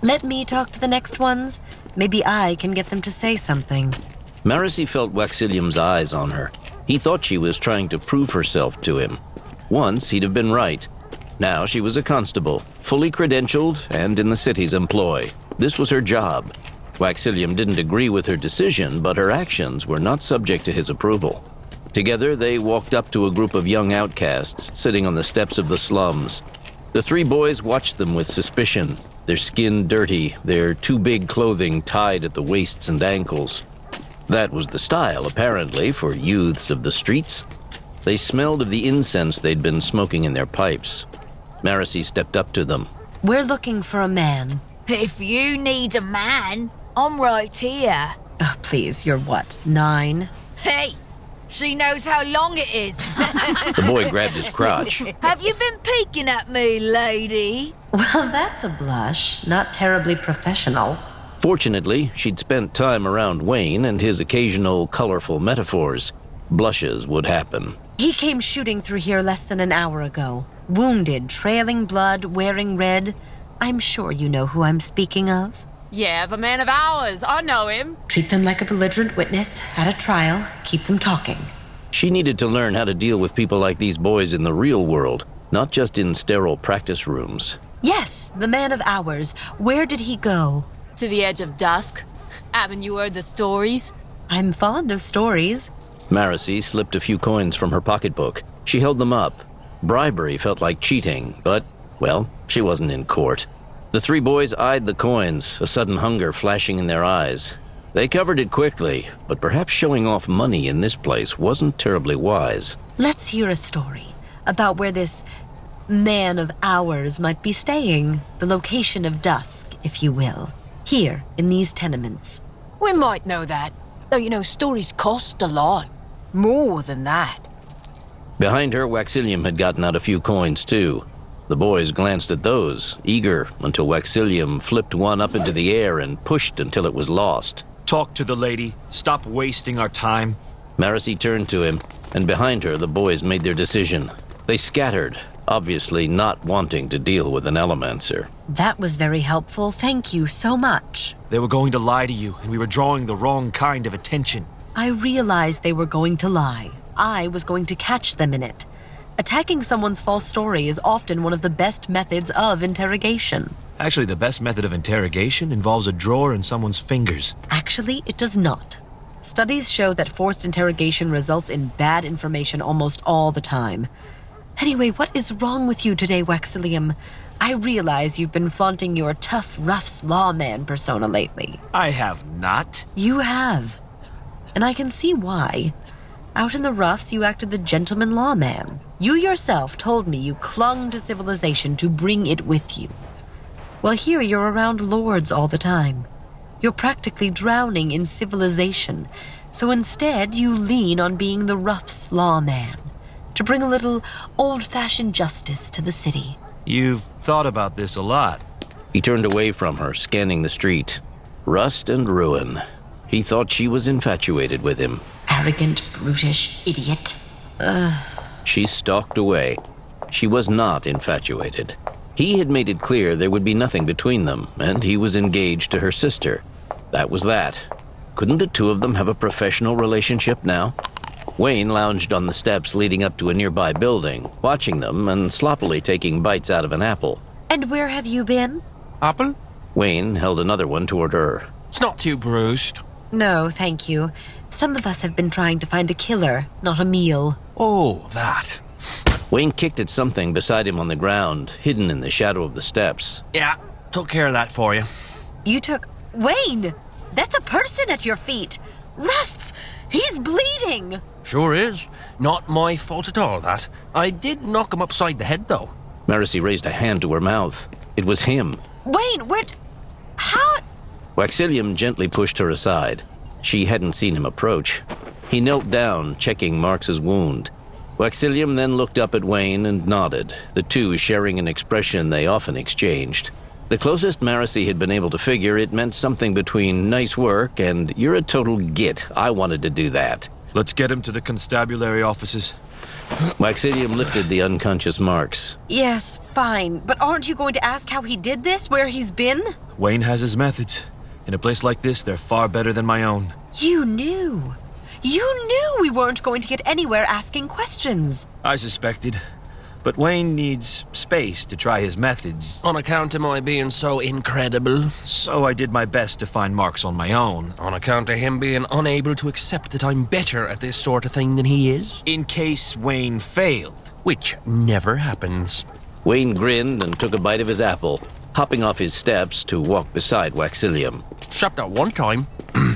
Let me talk to the next ones. Maybe I can get them to say something. Marasi felt Waxilium's eyes on her. He thought she was trying to prove herself to him. Once, he'd have been right. Now she was a constable, fully credentialed and in the city's employ. This was her job. Waxilium didn't agree with her decision, but her actions were not subject to his approval. Together, they walked up to a group of young outcasts sitting on the steps of the slums. The three boys watched them with suspicion, their skin dirty, their too big clothing tied at the waists and ankles. That was the style, apparently, for youths of the streets. They smelled of the incense they'd been smoking in their pipes. Marasi stepped up to them. We're looking for a man. If you need a man, I'm right here. Oh, please, you're what, 9? Hey, she knows how long it is. The boy grabbed his crotch. Have you been peeking at me, lady? Well, that's a blush. Not terribly professional. Fortunately, she'd spent time around Wayne and his occasional colorful metaphors. Blushes would happen. He came shooting through here less than an hour ago. Wounded, trailing blood, wearing red. I'm sure you know who I'm speaking of. Yeah, the man of ours. I know him. Treat them like a belligerent witness at a trial. Keep them talking. She needed to learn how to deal with people like these boys in the real world, not just in sterile practice rooms. Yes, the man of ours. Where did he go? To the edge of dusk. Haven't you heard the stories? I'm fond of stories. Marasi slipped a few coins from her pocketbook. She held them up. Bribery felt like cheating, but, well, she wasn't in court. The three boys eyed the coins, a sudden hunger flashing in their eyes. They covered it quickly, but perhaps showing off money in this place wasn't terribly wise. Let's hear a story about where this man of ours might be staying. The location of dusk, if you will. Here, in these tenements. We might know that. Though, stories cost a lot. More than that. Behind her, Waxilium had gotten out a few coins, too. The boys glanced at those, eager, until Waxilium flipped one up into the air and pushed until it was lost. Talk to the lady. Stop wasting our time. Marasi turned to him, and behind her, the boys made their decision. They scattered, obviously not wanting to deal with an Elemancer. That was very helpful. Thank you so much. They were going to lie to you, and we were drawing the wrong kind of attention. I realized they were going to lie. I was going to catch them in it. Attacking someone's false story is often one of the best methods of interrogation. Actually, the best method of interrogation involves a drawer in someone's fingers. Actually, it does not. Studies show that forced interrogation results in bad information almost all the time. Anyway, what is wrong with you today, Waxilium? I realize you've been flaunting your tough, rough lawman persona lately. I have not. You have. And I can see why. Out in the roughs, you acted the gentleman lawman. You yourself told me you clung to civilization to bring it with you. Well, here you're around lords all the time. You're practically drowning in civilization. So instead, you lean on being the roughs lawman to bring a little old-fashioned justice to the city. You've thought about this a lot. He turned away from her, scanning the street. Rust and ruin. He thought she was infatuated with him. Arrogant, brutish idiot. She stalked away. She was not infatuated. He had made it clear there would be nothing between them, and he was engaged to her sister. That was that. Couldn't the two of them have a professional relationship now? Wayne lounged on the steps leading up to a nearby building, watching them and sloppily taking bites out of an apple. And where have you been? Apple? Wayne held another one toward her. It's not too bruised. No, thank you. Some of us have been trying to find a killer, not a meal. Oh, that. Wayne kicked at something beside him on the ground, hidden in the shadow of the steps. Yeah, took care of that for you. You took... Wayne! That's a person at your feet! Rusts! He's bleeding! Sure is. Not my fault at all, that. I did knock him upside the head, though. Marasi raised a hand to her mouth. It was him. Wayne, how... Waxilium gently pushed her aside. She hadn't seen him approach. He knelt down, checking Marx's wound. Waxilium then looked up at Wayne and nodded, the two sharing an expression they often exchanged. The closest Marasi had been able to figure, it meant something between nice work and you're a total git, I wanted to do that. Let's get him to the constabulary offices. Waxilium lifted the unconscious Marks. Yes, fine. But aren't you going to ask how he did this? Where he's been? Wayne has his methods. In a place like this, they're far better than my own. You knew. You knew we weren't going to get anywhere asking questions. I suspected. But Wayne needs space to try his methods. On account of my being so incredible. So I did my best to find Marks on my own. On account of him being unable to accept that I'm better at this sort of thing than he is. In case Wayne failed. Which never happens. Wayne grinned and took a bite of his apple, hopping off his steps to walk beside Waxilium. Except that one time.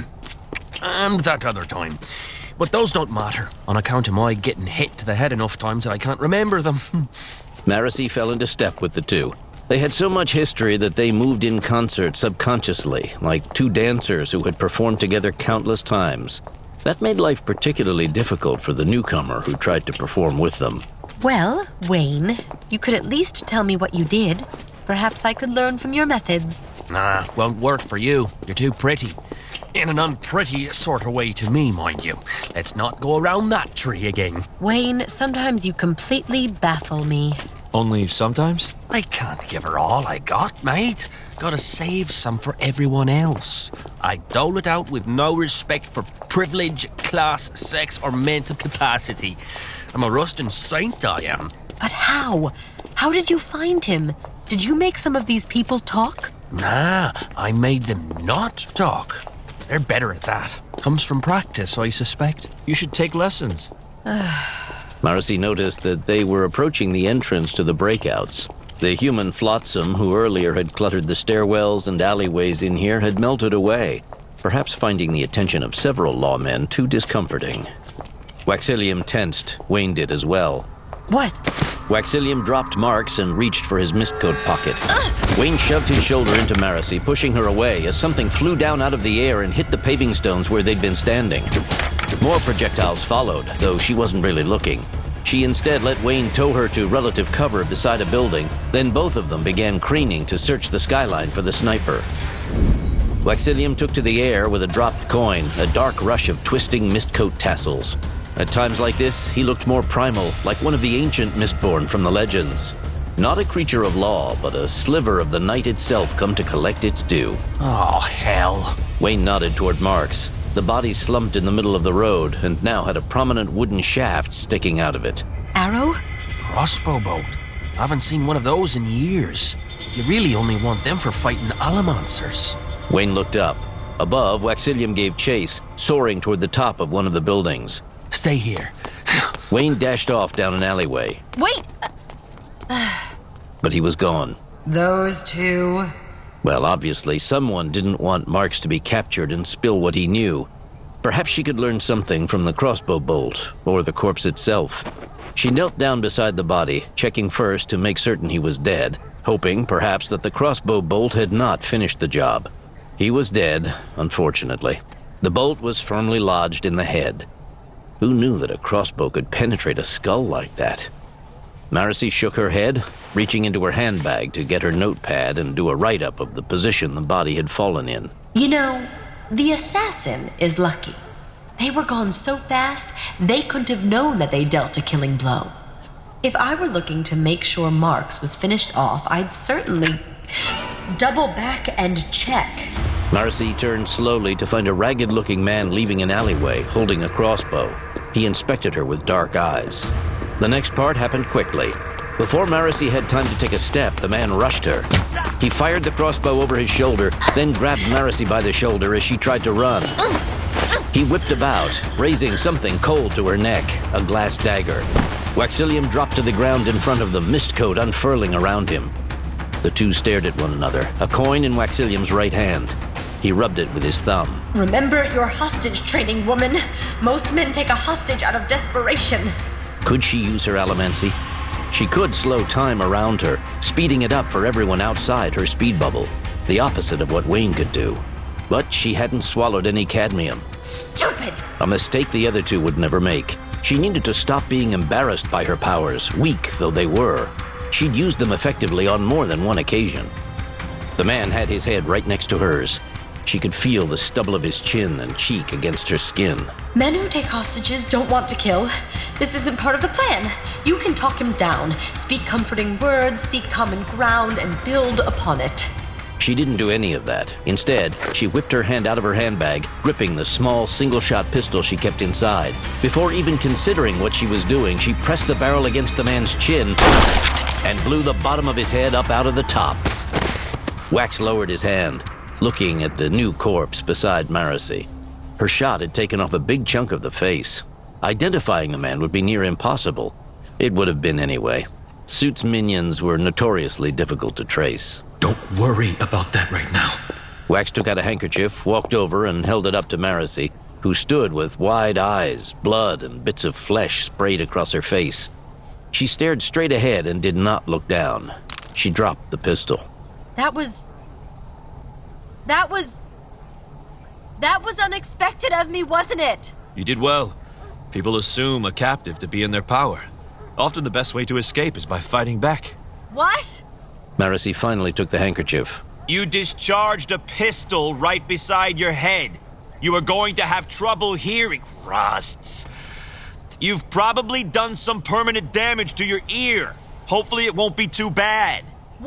And that other time. But those don't matter, on account of my getting hit to the head enough times that I can't remember them. Marasi fell into step with the two. They had so much history that they moved in concert subconsciously, like two dancers who had performed together countless times. That made life particularly difficult for the newcomer who tried to perform with them. Well, Wayne, you could at least tell me what you did. Perhaps I could learn from your methods. Nah, won't work for you. You're too pretty. In an unpretty sort of way to me, mind you. Let's not go around that tree again. Wayne, sometimes you completely baffle me. Only sometimes? I can't give her all I got, mate. Gotta save some for everyone else. I dole it out with no respect for privilege, class, sex, or mental capacity. I'm a rusting saint, I am. But how? How did you find him? Did you make some of these people talk? Nah, I made them not talk. They're better at that. Comes from practice, I suspect. You should take lessons. Marasi noticed that they were approaching the entrance to the breakouts. The human flotsam who earlier had cluttered the stairwells and alleyways in here had melted away, perhaps finding the attention of several lawmen too discomforting. Waxilium tensed. Wayne did as well. What? Waxilium dropped Marks and reached for his mistcoat pocket. Wayne shoved his shoulder into Marasi, pushing her away as something flew down out of the air and hit the paving stones where they'd been standing. More projectiles followed, though she wasn't really looking. She instead let Wayne tow her to relative cover beside a building, then both of them began craning to search the skyline for the sniper. Waxilium took to the air with a dropped coin, a dark rush of twisting mistcoat tassels. At times like this, he looked more primal, like one of the ancient Mistborn from the legends. Not a creature of law, but a sliver of the night itself come to collect its due. Oh, hell. Wayne nodded toward Marks. The body slumped in the middle of the road and now had a prominent wooden shaft sticking out of it. Arrow? Crossbow bolt. I haven't seen one of those in years. You really only want them for fighting Allomancers. Wayne looked up. Above, Waxilium gave chase, soaring toward the top of one of the buildings. Stay here. Wayne dashed off down an alleyway. Wait! But he was gone. Those two. Well, obviously, someone didn't want Marks to be captured and spill what he knew. Perhaps she could learn something from the crossbow bolt, or the corpse itself. She knelt down beside the body, checking first to make certain he was dead, hoping, perhaps, that the crossbow bolt had not finished the job. He was dead, unfortunately. The bolt was firmly lodged in the head. Who knew that a crossbow could penetrate a skull like that? Marasi shook her head, reaching into her handbag to get her notepad and do a write-up of the position the body had fallen in. You know, the assassin is lucky. They were gone so fast, they couldn't have known that they dealt a killing blow. If I were looking to make sure Marks was finished off, I'd certainly double back and check. Marasi turned slowly to find a ragged-looking man leaving an alleyway, holding a crossbow. He inspected her with dark eyes. The next part happened quickly. Before Marasi had time to take a step, the man rushed her. He fired the crossbow over his shoulder, then grabbed Marasi by the shoulder as she tried to run. He whipped about, raising something cold to her neck, a glass dagger. Waxilium dropped to the ground in front of the mistcoat unfurling around him. The two stared at one another, a coin in Waxilium's right hand. He rubbed it with his thumb. Remember your hostage training, woman. Most men take a hostage out of desperation. Could she use her allomancy? She could slow time around her, speeding it up for everyone outside her speed bubble, the opposite of what Wayne could do. But she hadn't swallowed any cadmium. Stupid! A mistake the other two would never make. She needed to stop being embarrassed by her powers, weak though they were. She'd used them effectively on more than one occasion. The man had his head right next to hers. She could feel the stubble of his chin and cheek against her skin. Men who take hostages don't want to kill. This isn't part of the plan. You can talk him down, speak comforting words, seek common ground, and build upon it. She didn't do any of that. Instead, she whipped her hand out of her handbag, gripping the small single-shot pistol she kept inside. Before even considering what she was doing, she pressed the barrel against the man's chin and blew the bottom of his head up out of the top. Wax lowered his hand, looking at the new corpse beside Marasi. Her shot had taken off a big chunk of the face. Identifying the man would be near impossible. It would have been anyway. Suit's minions were notoriously difficult to trace. Don't worry about that right now. Wax took out a handkerchief, walked over, and held it up to Marasi, who stood with wide eyes, blood and bits of flesh sprayed across her face. She stared straight ahead and did not look down. She dropped the pistol. That was unexpected of me, wasn't it? You did well. People assume a captive to be in their power. Often the best way to escape is by fighting back. What? Marasi finally took the handkerchief. You discharged a pistol right beside your head. You are going to have trouble hearing. Rusts. You've probably done some permanent damage to your ear. Hopefully it won't be too bad.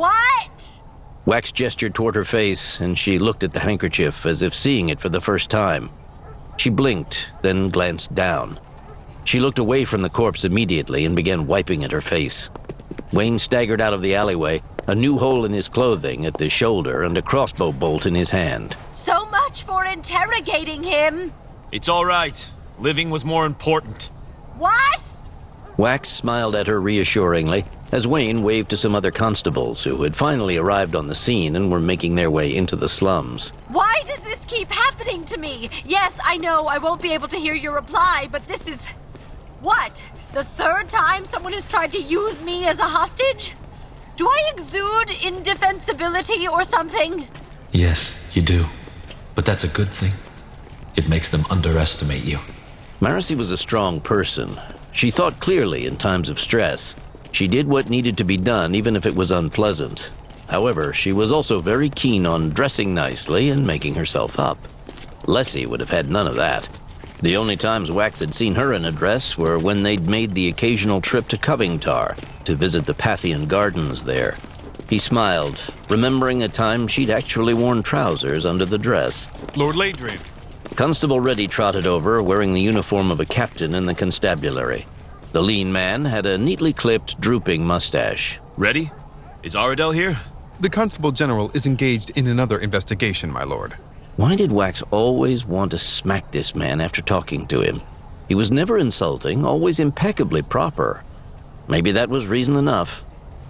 What? Wax gestured toward her face, and she looked at the handkerchief as if seeing it for the first time. She blinked, then glanced down. She looked away from the corpse immediately and began wiping at her face. Wayne staggered out of the alleyway, a new hole in his clothing at the shoulder and a crossbow bolt in his hand. So much for interrogating him. It's all right. Living was more important. What? Wax smiled at her reassuringly as Wayne waved to some other constables who had finally arrived on the scene and were making their way into the slums. Why does this keep happening to me? Yes, I know I won't be able to hear your reply, but this is... What? The third time someone has tried to use me as a hostage? Do I exude indefensibility or something? Yes, you do. But that's a good thing. It makes them underestimate you. Marasi was a strong person. She thought clearly in times of stress. She did what needed to be done, even if it was unpleasant. However, she was also very keen on dressing nicely and making herself up. Lessie would have had none of that. The only times Wax had seen her in a dress were when they'd made the occasional trip to Covingtar to visit the Pathian gardens there. He smiled, remembering a time she'd actually worn trousers under the dress. Lord Ladrin. Constable Reddy trotted over, wearing the uniform of a captain in the constabulary. The lean man had a neatly clipped, drooping mustache. Ready? Is Aradel here? The Constable General is engaged in another investigation, my lord. Why did Wax always want to smack this man after talking to him? He was never insulting, always impeccably proper. Maybe that was reason enough.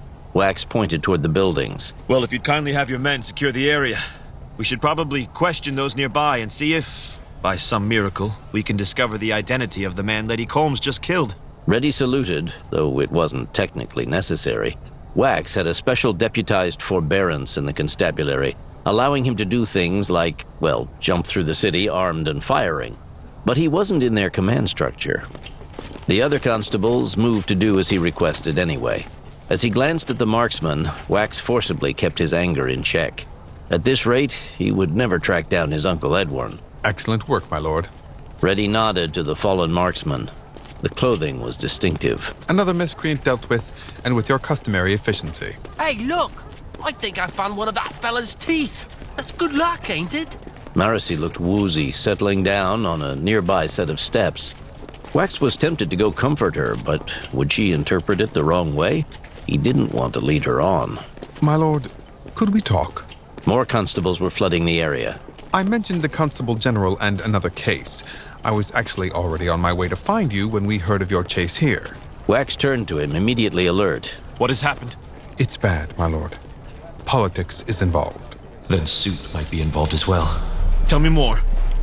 Wax pointed toward the buildings. Well, if you'd kindly have your men secure the area. We should probably question those nearby and see if, by some miracle, we can discover the identity of the man Lady Combs just killed. Reddy saluted, though it wasn't technically necessary. Wax had a special deputized forbearance in the constabulary, allowing him to do things like, well, jump through the city armed and firing. But he wasn't in their command structure. The other constables moved to do as he requested anyway. As he glanced at the marksman, Wax forcibly kept his anger in check. At this rate, he would never track down his Uncle Edwin. Excellent work, my lord. Reddy nodded to the fallen marksman. The clothing was distinctive. Another miscreant dealt with, and with your customary efficiency. Hey, look! I think I found one of that fella's teeth. That's good luck, ain't it? Marasi looked woozy, settling down on a nearby set of steps. Wax was tempted to go comfort her, but would she interpret it the wrong way? He didn't want to lead her on. My lord, could we talk? More constables were flooding the area. I mentioned the Constable General and another case. I was actually already on my way to find you when we heard of your chase here. Wax turned to him, immediately alert. What has happened? It's bad, my lord. Politics is involved. Then Suit might be involved as well. Tell me more.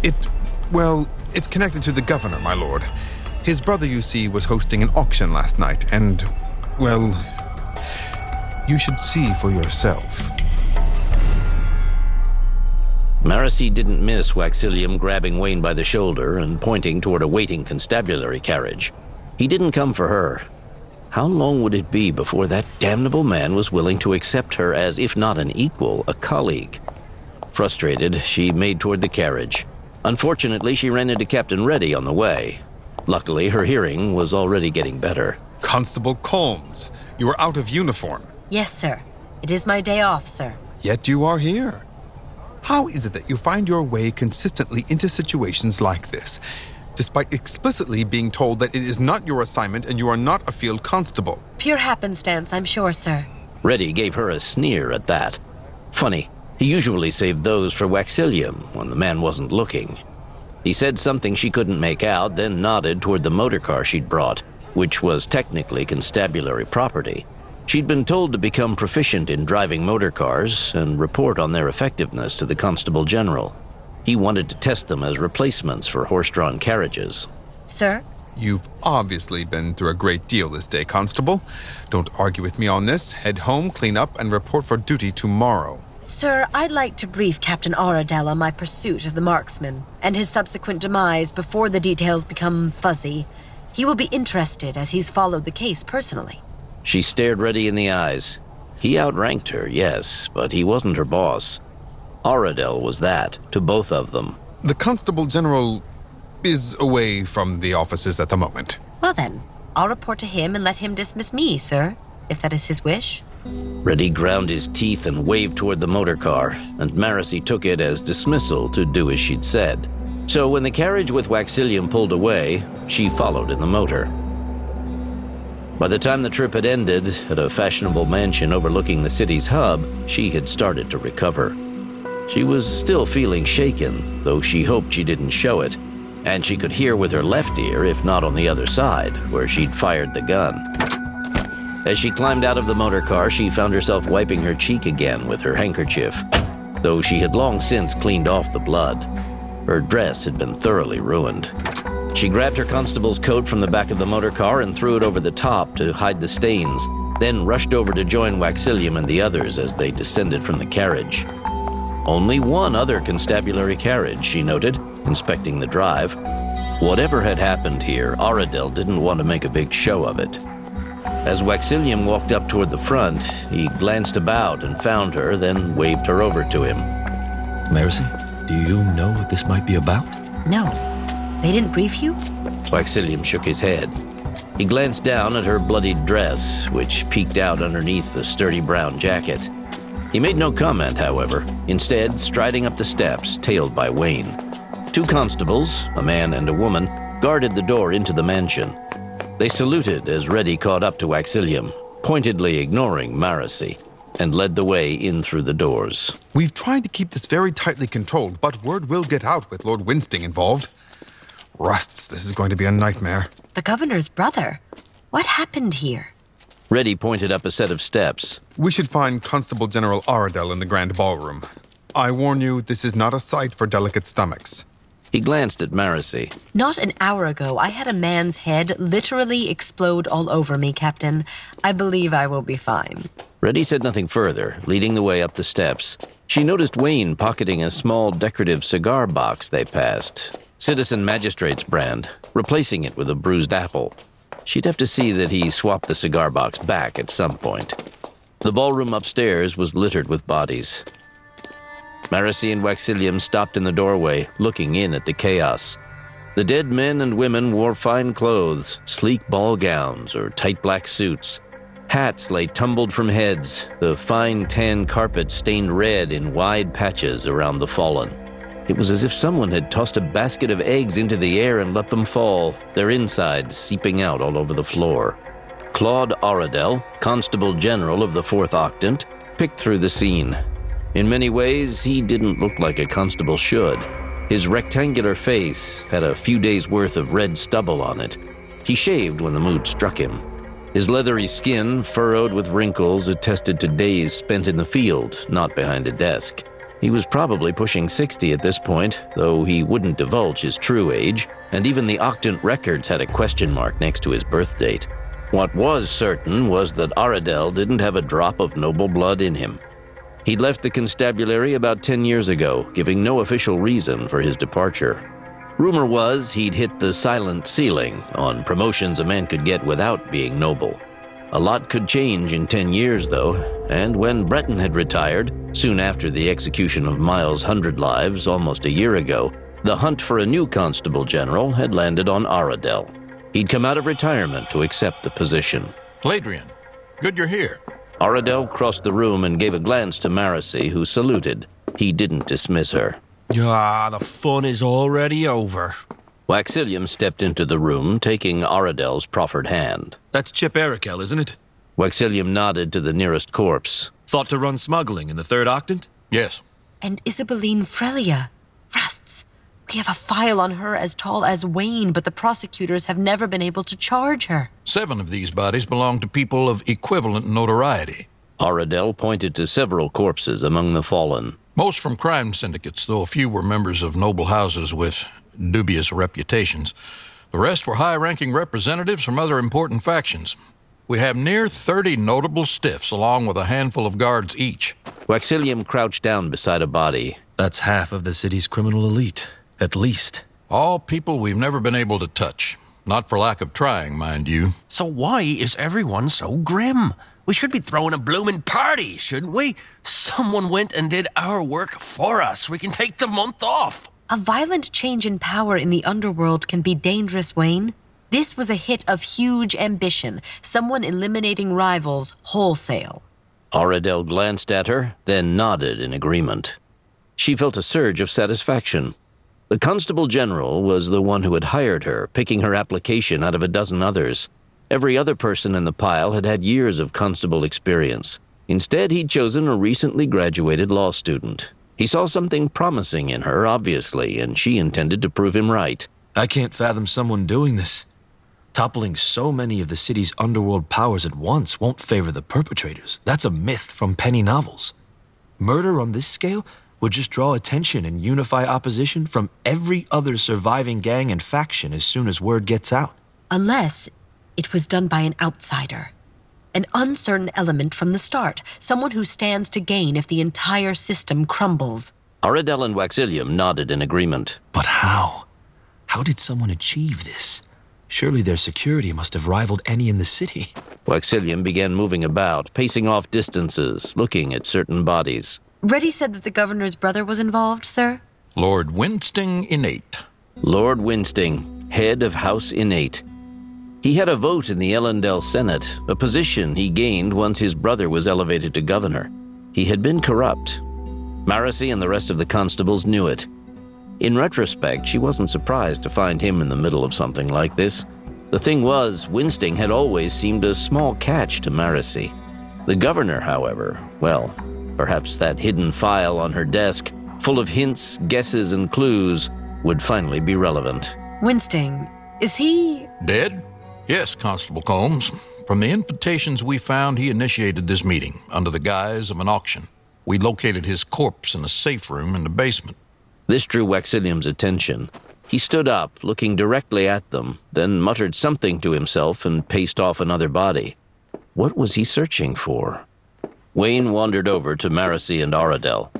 It's connected to the governor, my lord. His brother, you see, was hosting an auction last night, and, well, you should see for yourself. Marasi didn't miss Waxilium grabbing Wayne by the shoulder and pointing toward a waiting constabulary carriage. He didn't come for her. How long would it be before that damnable man was willing to accept her as, if not an equal, a colleague? Frustrated, she made toward the carriage. Unfortunately, she ran into Captain Reddy on the way. Luckily, her hearing was already getting better. Constable Combs, you are out of uniform. Yes, sir. It is my day off, sir. Yet you are here. How is it that you find your way consistently into situations like this, despite explicitly being told that it is not your assignment and you are not a field constable? Pure happenstance, I'm sure, sir. Reddy gave her a sneer at that. Funny, he usually saved those for Waxillium when the man wasn't looking. He said something she couldn't make out, then nodded toward the motor car she'd brought, which was technically constabulary property. She'd been told to become proficient in driving motor cars and report on their effectiveness to the Constable General. He wanted to test them as replacements for horse-drawn carriages. Sir? You've obviously been through a great deal this day, Constable. Don't argue with me on this. Head home, clean up, and report for duty tomorrow. Sir, I'd like to brief Captain Aradel on my pursuit of the marksman and his subsequent demise before the details become fuzzy. He will be interested as he's followed the case personally. She stared Reddy in the eyes. He outranked her, yes, but he wasn't her boss. Aradel was that, to both of them. The Constable General is away from the offices at the moment. Well then, I'll report to him and let him dismiss me, sir, if that is his wish. Reddy ground his teeth and waved toward the motor car, and Marasi took it as dismissal to do as she'd said. So when the carriage with Waxillium pulled away, she followed in the motor. By the time the trip had ended, at a fashionable mansion overlooking the city's hub, she had started to recover. She was still feeling shaken, though she hoped she didn't show it, and she could hear with her left ear, if not on the other side, where she'd fired the gun. As she climbed out of the motor car, she found herself wiping her cheek again with her handkerchief, though she had long since cleaned off the blood. Her dress had been thoroughly ruined. She grabbed her constable's coat from the back of the motor car and threw it over the top to hide the stains, then rushed over to join Waxillium and the others as they descended from the carriage. Only one other constabulary carriage, she noted, inspecting the drive. Whatever had happened here, Aradel didn't want to make a big show of it. As Waxillium walked up toward the front, he glanced about and found her, then waved her over to him. Marasi, do you know what this might be about? No. They didn't brief you? Waxillium shook his head. He glanced down at her bloodied dress, which peeked out underneath the sturdy brown jacket. He made no comment, however, instead striding up the steps, tailed by Wayne. Two constables, a man and a woman, guarded the door into the mansion. They saluted as Reddy caught up to Waxillium, pointedly ignoring Marasi, and led the way in through the doors. We've tried to keep this very tightly controlled, but word will get out with Lord Winsting involved. Rusts, this is going to be a nightmare. The governor's brother? What happened here? Reddy pointed up a set of steps. We should find Constable General Aradel in the Grand Ballroom. I warn you, this is not a sight for delicate stomachs. He glanced at Marasi. Not an hour ago, I had a man's head literally explode all over me, Captain. I believe I will be fine. Reddy said nothing further, leading the way up the steps. She noticed Wayne pocketing a small decorative cigar box they passed. Citizen Magistrate's brand, replacing it with a bruised apple. She'd have to see that he swapped the cigar box back at some point. The ballroom upstairs was littered with bodies. Marasi and Waxillium stopped in the doorway, looking in at the chaos. The dead men and women wore fine clothes, sleek ball gowns or tight black suits. Hats lay tumbled from heads, the fine tan carpet stained red in wide patches around the fallen. It was as if someone had tossed a basket of eggs into the air and let them fall, their insides seeping out all over the floor. Claude Aradel, Constable General of the 4th Octant, picked through the scene. In many ways, he didn't look like a constable should. His rectangular face had a few days' worth of red stubble on it. He shaved when the mood struck him. His leathery skin, furrowed with wrinkles, attested to days spent in the field, not behind a desk. He was probably pushing 60 at this point, though he wouldn't divulge his true age, and even the Octant records had a question mark next to his birth date. What was certain was that Aradel didn't have a drop of noble blood in him. He'd left the constabulary about 10 years ago, giving no official reason for his departure. Rumor was he'd hit the silent ceiling on promotions a man could get without being noble. A lot could change in 10 years, though, and when Breton had retired, soon after the execution of Miles' 100 lives almost a year ago, the hunt for a new constable general had landed on Aradel. He'd come out of retirement to accept the position. Ladrian, good you're here. Aradel crossed the room and gave a glance to Marasi, who saluted. He didn't dismiss her. Ah, the fun is already over. Waxilium stepped into the room, taking Aradel's proffered hand. That's Chip Arakel, isn't it? Waxilium nodded to the nearest corpse. Thought to run smuggling in the Third Octant? Yes. And Isabeline Frelia. Rusts. We have a file on her as tall as Wayne, but the prosecutors have never been able to charge her. 7 of these bodies belong to people of equivalent notoriety. Aradel pointed to several corpses among the fallen. Most from crime syndicates, though a few were members of noble houses with dubious reputations. The rest were high-ranking representatives from other important factions. We have near 30 notable stiffs, along with a handful of guards each. Waxilium crouched down beside a body. That's half of the city's criminal elite, at least. All people we've never been able to touch. Not for lack of trying, mind you. So why is everyone so grim? We should be throwing a bloomin' party, shouldn't we? Someone went and did our work for us. We can take the month off. A violent change in power in the underworld can be dangerous, Wayne. This was a hit of huge ambition, someone eliminating rivals wholesale. Aradel glanced at her, then nodded in agreement. She felt a surge of satisfaction. The Constable General was the one who had hired her, picking her application out of a dozen others. Every other person in the pile had had years of constable experience. Instead, he'd chosen a recently graduated law student. He saw something promising in her, obviously, and she intended to prove him right. I can't fathom someone doing this. Toppling so many of the city's underworld powers at once won't favor the perpetrators. That's a myth from penny novels. Murder on this scale would just draw attention and unify opposition from every other surviving gang and faction as soon as word gets out. Unless it was done by an outsider. An uncertain element from the start. Someone who stands to gain if the entire system crumbles. Aradel and Waxilium nodded in agreement. But how? How did someone achieve this? Surely their security must have rivaled any in the city. Waxilium began moving about, pacing off distances, looking at certain bodies. Reddy said that the governor's brother was involved, sir? Lord Winsting Innate. Lord Winsting, head of House Innate. He had a vote in the Ellendale Senate, a position he gained once his brother was elevated to governor. He had been corrupt. Marasi and the rest of the constables knew it. In retrospect, she wasn't surprised to find him in the middle of something like this. The thing was, Winsting had always seemed a small catch to Marasi. The governor, however, well, perhaps that hidden file on her desk, full of hints, guesses, and clues, would finally be relevant. Winsting, is he... Dead? Yes, Constable Combs. From the invitations we found, he initiated this meeting under the guise of an auction. We located his corpse in a safe room in the basement. This drew Waxilium's attention. He stood up, looking directly at them, then muttered something to himself and paced off another body. What was he searching for? Wayne wandered over to Marasi and Aradel.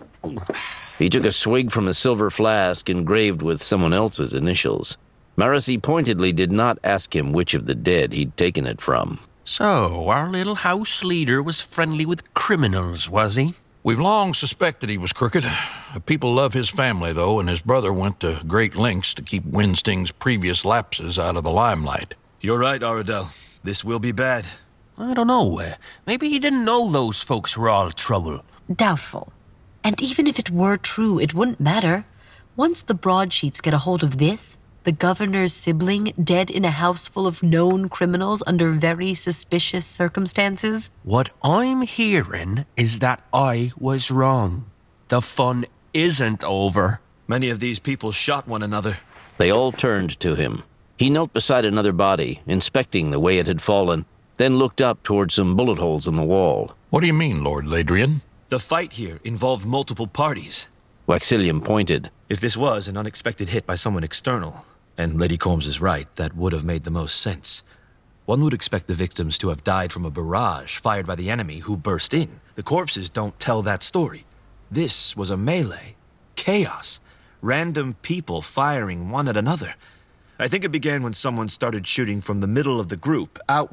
He took a swig from a silver flask engraved with someone else's initials. Marasi pointedly did not ask him which of the dead he'd taken it from. So, our little house leader was friendly with criminals, was he? We've long suspected he was crooked. People love his family, though, and his brother went to great lengths to keep Winsting's previous lapses out of the limelight. You're right, Aradel. This will be bad. I don't know. Maybe he didn't know those folks were all trouble. Doubtful. And even if it were true, it wouldn't matter. Once the broadsheets get a hold of this, the governor's sibling dead in a house full of known criminals under very suspicious circumstances. What I'm hearing is that I was wrong. The fun isn't over. Many of these people shot one another. They all turned to him. He knelt beside another body, inspecting the way it had fallen, then looked up toward some bullet holes in the wall. What do you mean, Lord Ladrian? The fight here involved multiple parties. Waxilium pointed. If this was an unexpected hit by someone external, and Lady Combs is right, that would have made the most sense. One would expect the victims to have died from a barrage fired by the enemy who burst in. The corpses don't tell that story. This was a melee. Chaos. Random people firing one at another. I think it began when someone started shooting from the middle of the group, outward.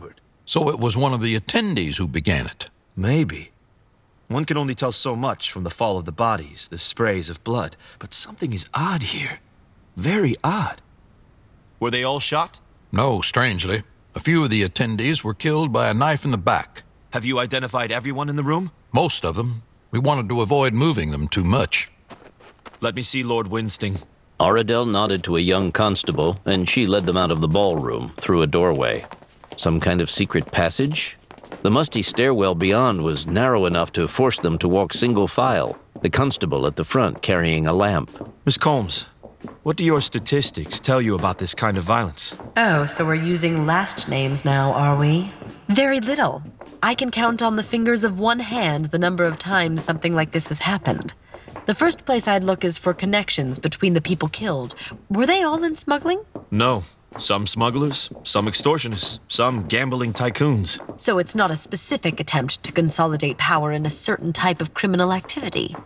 So it was one of the attendees who began it. Maybe. One can only tell so much from the fall of the bodies, the sprays of blood, but something is odd here. Very odd. Were they all shot? No, strangely. A few of the attendees were killed by a knife in the back. Have you identified everyone in the room? Most of them. We wanted to avoid moving them too much. Let me see Lord Winsting. Aradel nodded to a young constable, and she led them out of the ballroom through a doorway. Some kind of secret passage? The musty stairwell beyond was narrow enough to force them to walk single file, the constable at the front carrying a lamp. Miss Combs, what do your statistics tell you about this kind of violence? Oh, so we're using last names now, are we? Very little. I can count on the fingers of one hand the number of times something like this has happened. The first place I'd look is for connections between the people killed. Were they all in smuggling? No. Some smugglers, some extortionists, some gambling tycoons. So it's not a specific attempt to consolidate power in a certain type of criminal activity.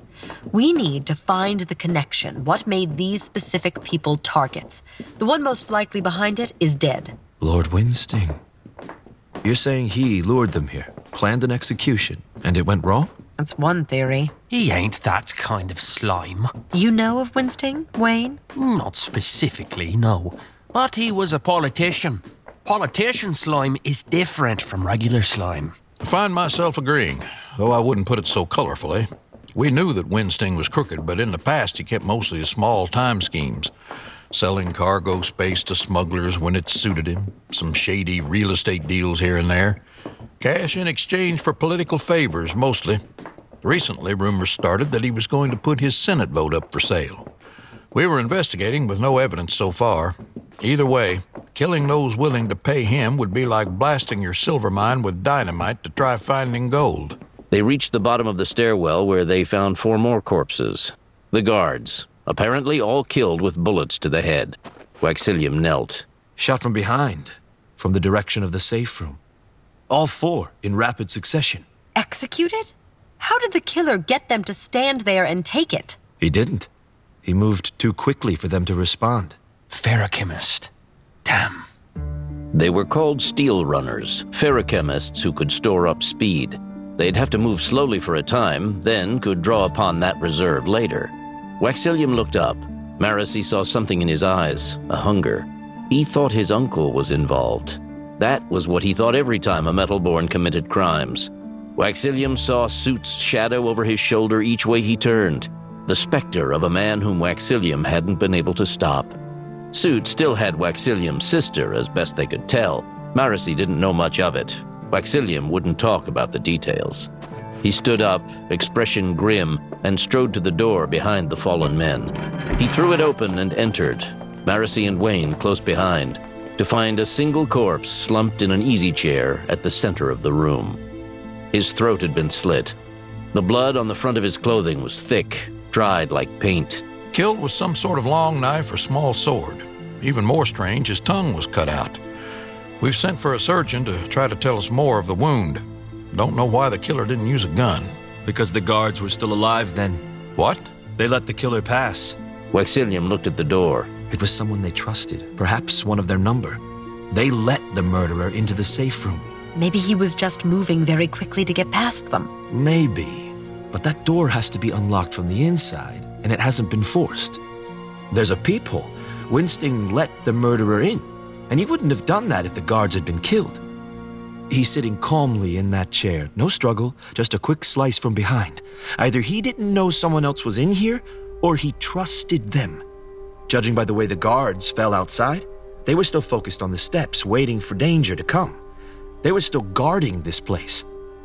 We need to find the connection. What made these specific people targets? The one most likely behind it is dead. Lord Winsting. You're saying he lured them here, planned an execution, and it went wrong? That's one theory. He ain't that kind of slime. You know of Winsting, Wayne? Not specifically, no. But he was a politician. Politician slime is different from regular slime. I find myself agreeing, though I wouldn't put it so colorfully. We knew that Winsting was crooked, but in the past he kept mostly small time schemes. Selling cargo space to smugglers when it suited him, some shady real estate deals here and there. Cash in exchange for political favors, mostly. Recently, rumors started that he was going to put his Senate vote up for sale. We were investigating with no evidence so far. Either way, killing those willing to pay him would be like blasting your silver mine with dynamite to try finding gold. They reached the bottom of the stairwell where they found 4 more corpses. The guards, apparently all killed with bullets to the head. Waxilium knelt. Shot from behind, from the direction of the safe room. All 4 in rapid succession. Executed? How did the killer get them to stand there and take it? He didn't. He moved too quickly for them to respond. Ferrochemist. Damn. They were called steel runners, ferrochemists who could store up speed. They'd have to move slowly for a time, then could draw upon that reserve later. Waxilium looked up. Marasi saw something in his eyes, a hunger. He thought his uncle was involved. That was what he thought every time a Metalborn committed crimes. Waxilium saw Suit's shadow over his shoulder each way he turned, the specter of a man whom Waxilium hadn't been able to stop. Suit still had Waxilium's sister, as best they could tell. Marasi didn't know much of it. Waxilium wouldn't talk about the details. He stood up, expression grim, and strode to the door behind the fallen men. He threw it open and entered, Marasi and Wayne close behind, to find a single corpse slumped in an easy chair at the center of the room. His throat had been slit. The blood on the front of his clothing was thick, dried like paint. Killed with some sort of long knife or small sword. Even more strange, his tongue was cut out. We've sent for a surgeon to try to tell us more of the wound. Don't know why the killer didn't use a gun. Because the guards were still alive then. What? They let the killer pass. Waxilium looked at the door. It was someone they trusted, perhaps one of their number. They let the murderer into the safe room. Maybe he was just moving very quickly to get past them. Maybe. But that door has to be unlocked from the inside, and it hasn't been forced. There's a peephole. Winsting let the murderer in, and he wouldn't have done that if the guards had been killed. He's sitting calmly in that chair. No struggle, just a quick slice from behind. Either he didn't know someone else was in here, or he trusted them. Judging by the way the guards fell outside, they were still focused on the steps, waiting for danger to come. They were still guarding this place.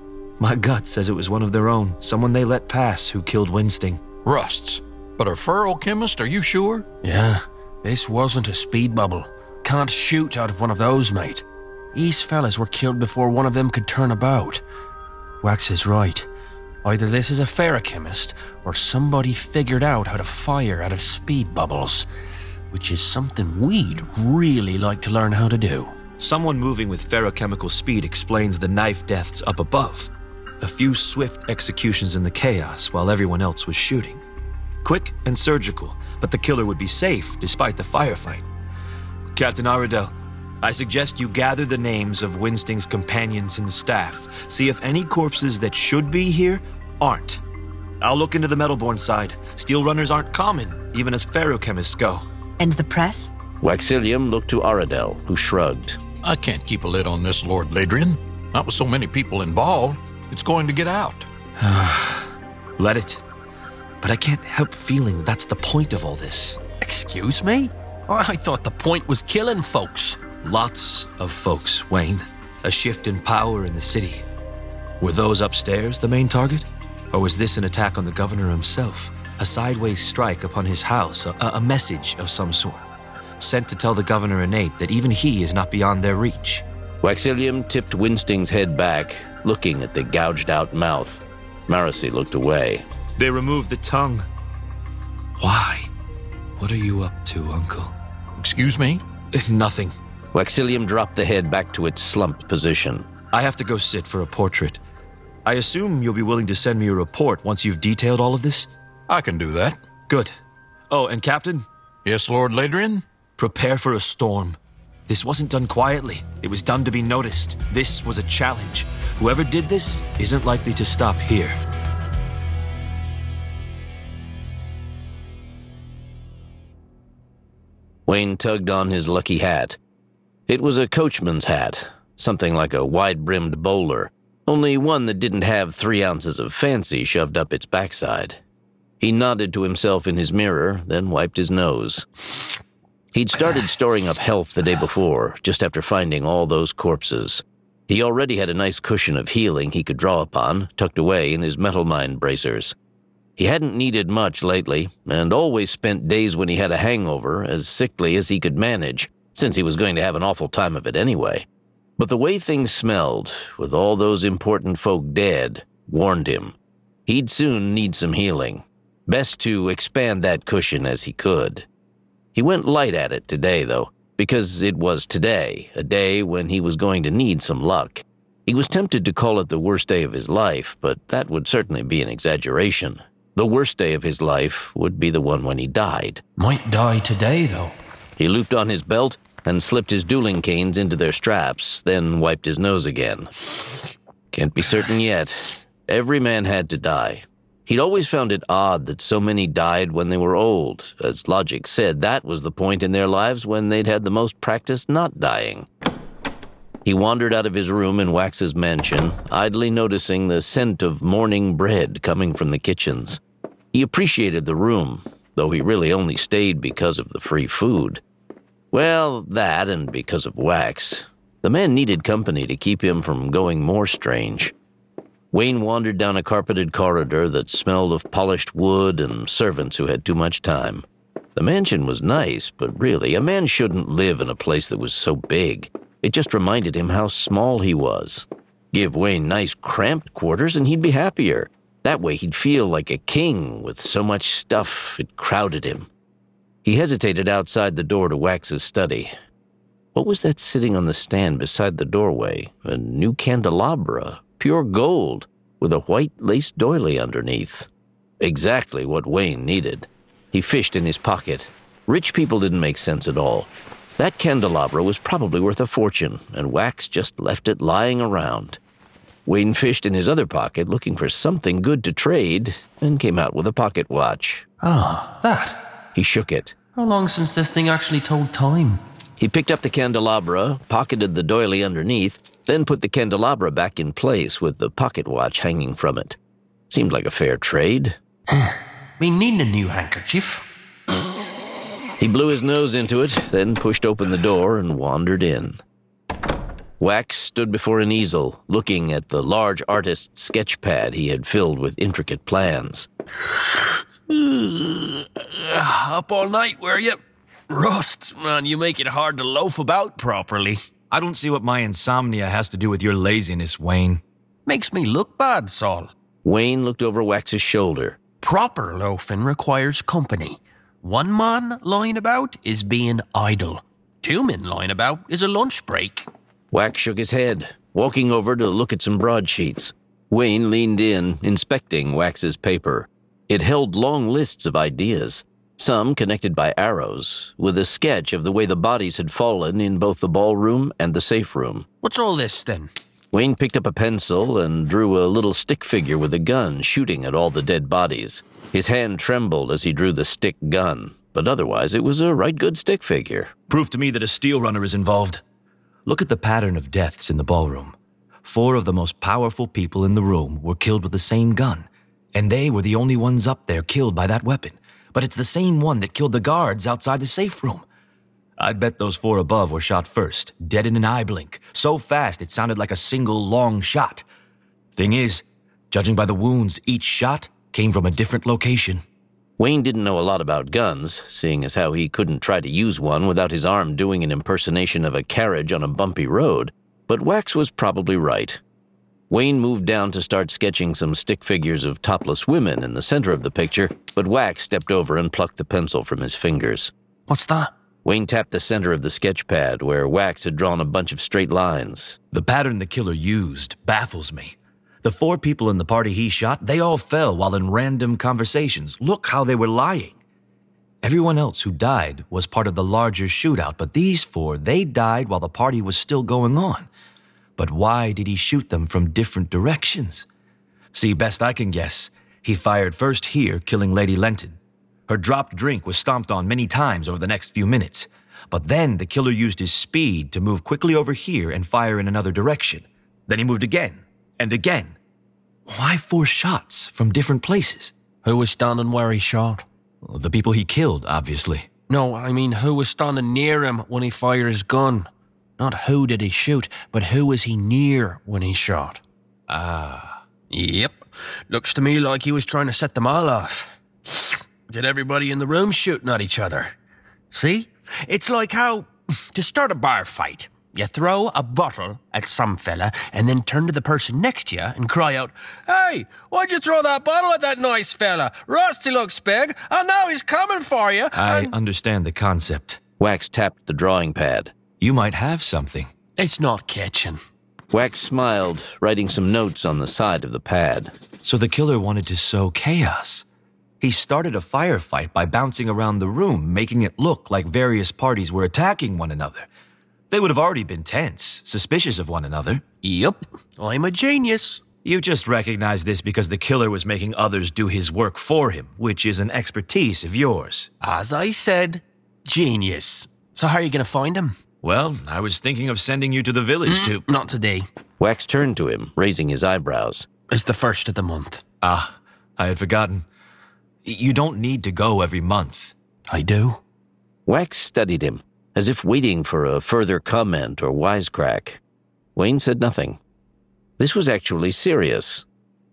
My gut says it was one of their own, someone they let pass who killed Winsting. Rusts. But a ferrochemist, are you sure? Yeah, this wasn't a speed bubble. Can't shoot out of one of those, mate. These fellas were killed before one of them could turn about. Wax is right. Either this is a ferrochemist, or somebody figured out how to fire out of speed bubbles, which is something we'd really like to learn how to do. Someone moving with ferrochemical speed explains the knife deaths up above. A few swift executions in the chaos while everyone else was shooting. Quick and surgical, but the killer would be safe despite the firefight. Captain Aradel, I suggest you gather the names of Winsting's companions and staff. See if any corpses that should be here aren't. I'll look into the Metalborn side. Steel runners aren't common, even as ferrochemists go. And the press? Waxilium looked to Aradel, who shrugged. I can't keep a lid on this, Lord Ladrian. Not with so many people involved. It's going to get out. Let it. But I can't help feeling that's the point of all this. Excuse me? I thought the point was killing folks. Lots of folks, Wayne. A shift in power in the city. Were those upstairs the main target? Or was this an attack on the governor himself? A sideways strike upon his house, a message of some sort, sent to tell the governor and Nate that even he is not beyond their reach. Waxilium tipped Winsting's head back, looking at the gouged-out mouth. Marasi looked away. They removed the tongue. Why? What are you up to, Uncle? Excuse me? Nothing. Waxilium dropped the head back to its slumped position. I have to go sit for a portrait. I assume you'll be willing to send me a report once you've detailed all of this? I can do that. Good. Oh, and Captain? Yes, Lord Ladrian? Prepare for a storm. This wasn't done quietly. It was done to be noticed. This was a challenge. Whoever did this isn't likely to stop here. Wayne tugged on his lucky hat. It was a coachman's hat, something like a wide-brimmed bowler, only one that didn't have 3 ounces of fancy shoved up its backside. He nodded to himself in his mirror, then wiped his nose. He'd started storing up health the day before, just after finding all those corpses. He already had a nice cushion of healing he could draw upon, tucked away in his metal mind bracers. He hadn't needed much lately, and always spent days when he had a hangover as sickly as he could manage, since he was going to have an awful time of it anyway. But the way things smelled, with all those important folk dead, warned him. He'd soon need some healing. Best to expand that cushion as he could. He went light at it today, though, because it was today, a day when he was going to need some luck. He was tempted to call it the worst day of his life, but that would certainly be an exaggeration. The worst day of his life would be the one when he died. Might die today, though. He looped on his belt and slipped his dueling canes into their straps, then wiped his nose again. Can't be certain yet. Every man had to die. He'd always found it odd that so many died when they were old. As logic said, that was the point in their lives when they'd had the most practice not dying. He wandered out of his room in Wax's mansion, idly noticing the scent of morning bread coming from the kitchens. He appreciated the room, though he really only stayed because of the free food. Well, that and because of Wax. The man needed company to keep him from going more strange. Wayne wandered down a carpeted corridor that smelled of polished wood and servants who had too much time. The mansion was nice, but really, a man shouldn't live in a place that was so big. It just reminded him how small he was. Give Wayne nice cramped quarters and he'd be happier. That way he'd feel like a king with so much stuff it crowded him. He hesitated outside the door to Wax's study. What was that sitting on the stand beside the doorway? A new candelabra, pure gold, with a white lace doily underneath. Exactly what Wayne needed. He fished in his pocket. Rich people didn't make sense at all. That candelabra was probably worth a fortune, and Wax just left it lying around. Wayne fished in his other pocket, looking for something good to trade, and came out with a pocket watch. Ah, that. He shook it. How long since this thing actually told time? He picked up the candelabra, pocketed the doily underneath, then put the candelabra back in place with the pocket watch hanging from it. Seemed like a fair trade. Me needing a new handkerchief. He blew his nose into it, then pushed open the door and wandered in. Wax stood before an easel, looking at the large artist's sketch pad he had filled with intricate plans. Up all night, were you? Rust, man, you make it hard to loaf about properly. I don't see what my insomnia has to do with your laziness, Wayne. Makes me look bad, Saul. Wayne looked over Wax's shoulder. Proper loafing requires company. 1 man lying about is being idle. 2 men lying about is a lunch break. Wax shook his head, walking over to look at some broadsheets. Wayne leaned in, inspecting Wax's paper. It held long lists of ideas. some connected by arrows, with a sketch of the way the bodies had fallen in both the ballroom and the safe room. What's all this, then? Wayne picked up a pencil and drew a little stick figure with a gun shooting at all the dead bodies. His hand trembled as he drew the stick gun, but otherwise it was a right good stick figure. Proof to me that a steel runner is involved. Look at the pattern of deaths in the ballroom. 4 of the most powerful people in the room were killed with the same gun, and they were the only ones up there killed by that weapon. But it's the same one that killed the guards outside the safe room. I'd bet those 4 above were shot first, dead in an eye blink, so fast it sounded like a single long shot. Thing is, judging by the wounds, each shot came from a different location. Wayne didn't know a lot about guns, seeing as how he couldn't try to use one without his arm doing an impersonation of a carriage on a bumpy road, but Wax was probably right. Wayne moved down to start sketching some stick figures of topless women in the center of the picture, but Wax stepped over and plucked the pencil from his fingers. What's that? Wayne tapped the center of the sketch pad where Wax had drawn a bunch of straight lines. The pattern the killer used baffles me. The 4 people in the party he shot, they all fell while in random conversations. Look how they were lying. Everyone else who died was part of the larger shootout, but these 4, they died while the party was still going on. But why did he shoot them from different directions? See, best I can guess, he fired first here, killing Lady Lenton. Her dropped drink was stomped on many times over the next few minutes. But then the killer used his speed to move quickly over here and fire in another direction. Then he moved again, and again. Why 4 shots from different places? Who was standing where he shot? The people he killed, obviously. No, I mean who was standing near him when he fired his gun? Not who did he shoot, but who was he near when he shot? Yep. Looks to me like he was trying to set them all off. Get everybody in the room shooting at each other. See? It's like how, to start a bar fight, you throw a bottle at some fella and then turn to the person next to you and cry out, "Hey, why'd you throw that bottle at that nice fella? Rusty looks big, and now he's coming for you." I understand the concept. Wax tapped the drawing pad. You might have something. It's not catching. Wax smiled, writing some notes on the side of the pad. So the killer wanted to sow chaos. He started a firefight by bouncing around the room, making it look like various parties were attacking one another. They would have already been tense, suspicious of one another. Yep, I'm a genius. You just recognized this because the killer was making others do his work for him, which is an expertise of yours. As I said, genius. So how are you going to find him? Well, I was thinking of sending you to the village to... Not today. Wax turned to him, raising his eyebrows. It's the 1st of the month. I had forgotten. You don't need to go every month. I do. Wax studied him, as if waiting for a further comment or wisecrack. Wayne said nothing. This was actually serious.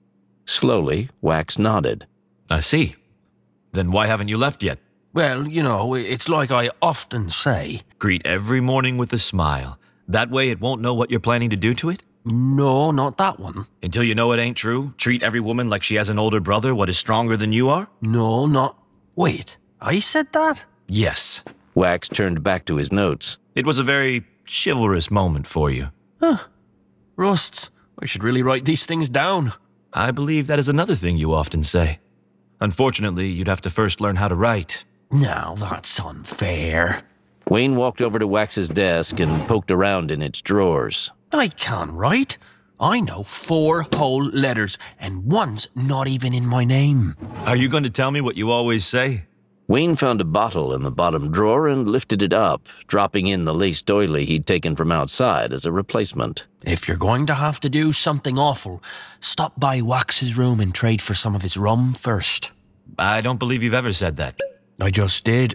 Slowly, Wax nodded. I see. Then why haven't you left yet? Well, you know, it's like I often say. Greet every morning with a smile. That way it won't know what you're planning to do to it? No, not that one. Until you know it ain't true? Treat every woman like she has an older brother, what is stronger than you are? No, not... Wait, I said that? Yes. Wax turned back to his notes. It was a very chivalrous moment for you. Huh. Rusts, I should really write these things down. I believe that is another thing you often say. Unfortunately, you'd have to first learn how to write. Now that's unfair. Wayne walked over to Wax's desk and poked around in its drawers. I can't write. I know 4 whole letters, and one's not even in my name. Are you going to tell me what you always say? Wayne found a bottle in the bottom drawer and lifted it up, dropping in the lace doily he'd taken from outside as a replacement. If you're going to have to do something awful, stop by Wax's room and trade for some of his rum first. I don't believe you've ever said that. I just did.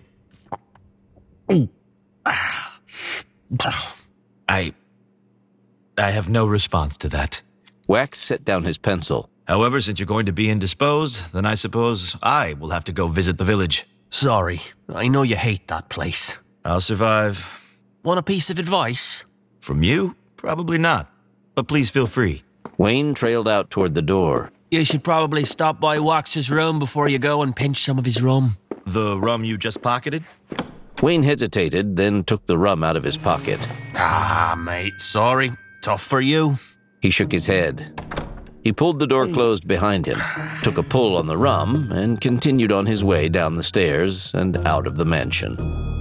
I have no response to that. Wax set down his pencil. However, since you're going to be indisposed, then I suppose I will have to go visit the village. Sorry, I know you hate that place. I'll survive. Want a piece of advice? From you? Probably not. But please feel free. Wayne trailed out toward the door. You should probably stop by Wax's room before you go and pinch some of his rum. The rum you just pocketed? Wayne hesitated, then took the rum out of his pocket. Mate, sorry. Tough for you. He shook his head. He pulled the door closed behind him, took a pull on the rum, and continued on his way down the stairs and out of the mansion.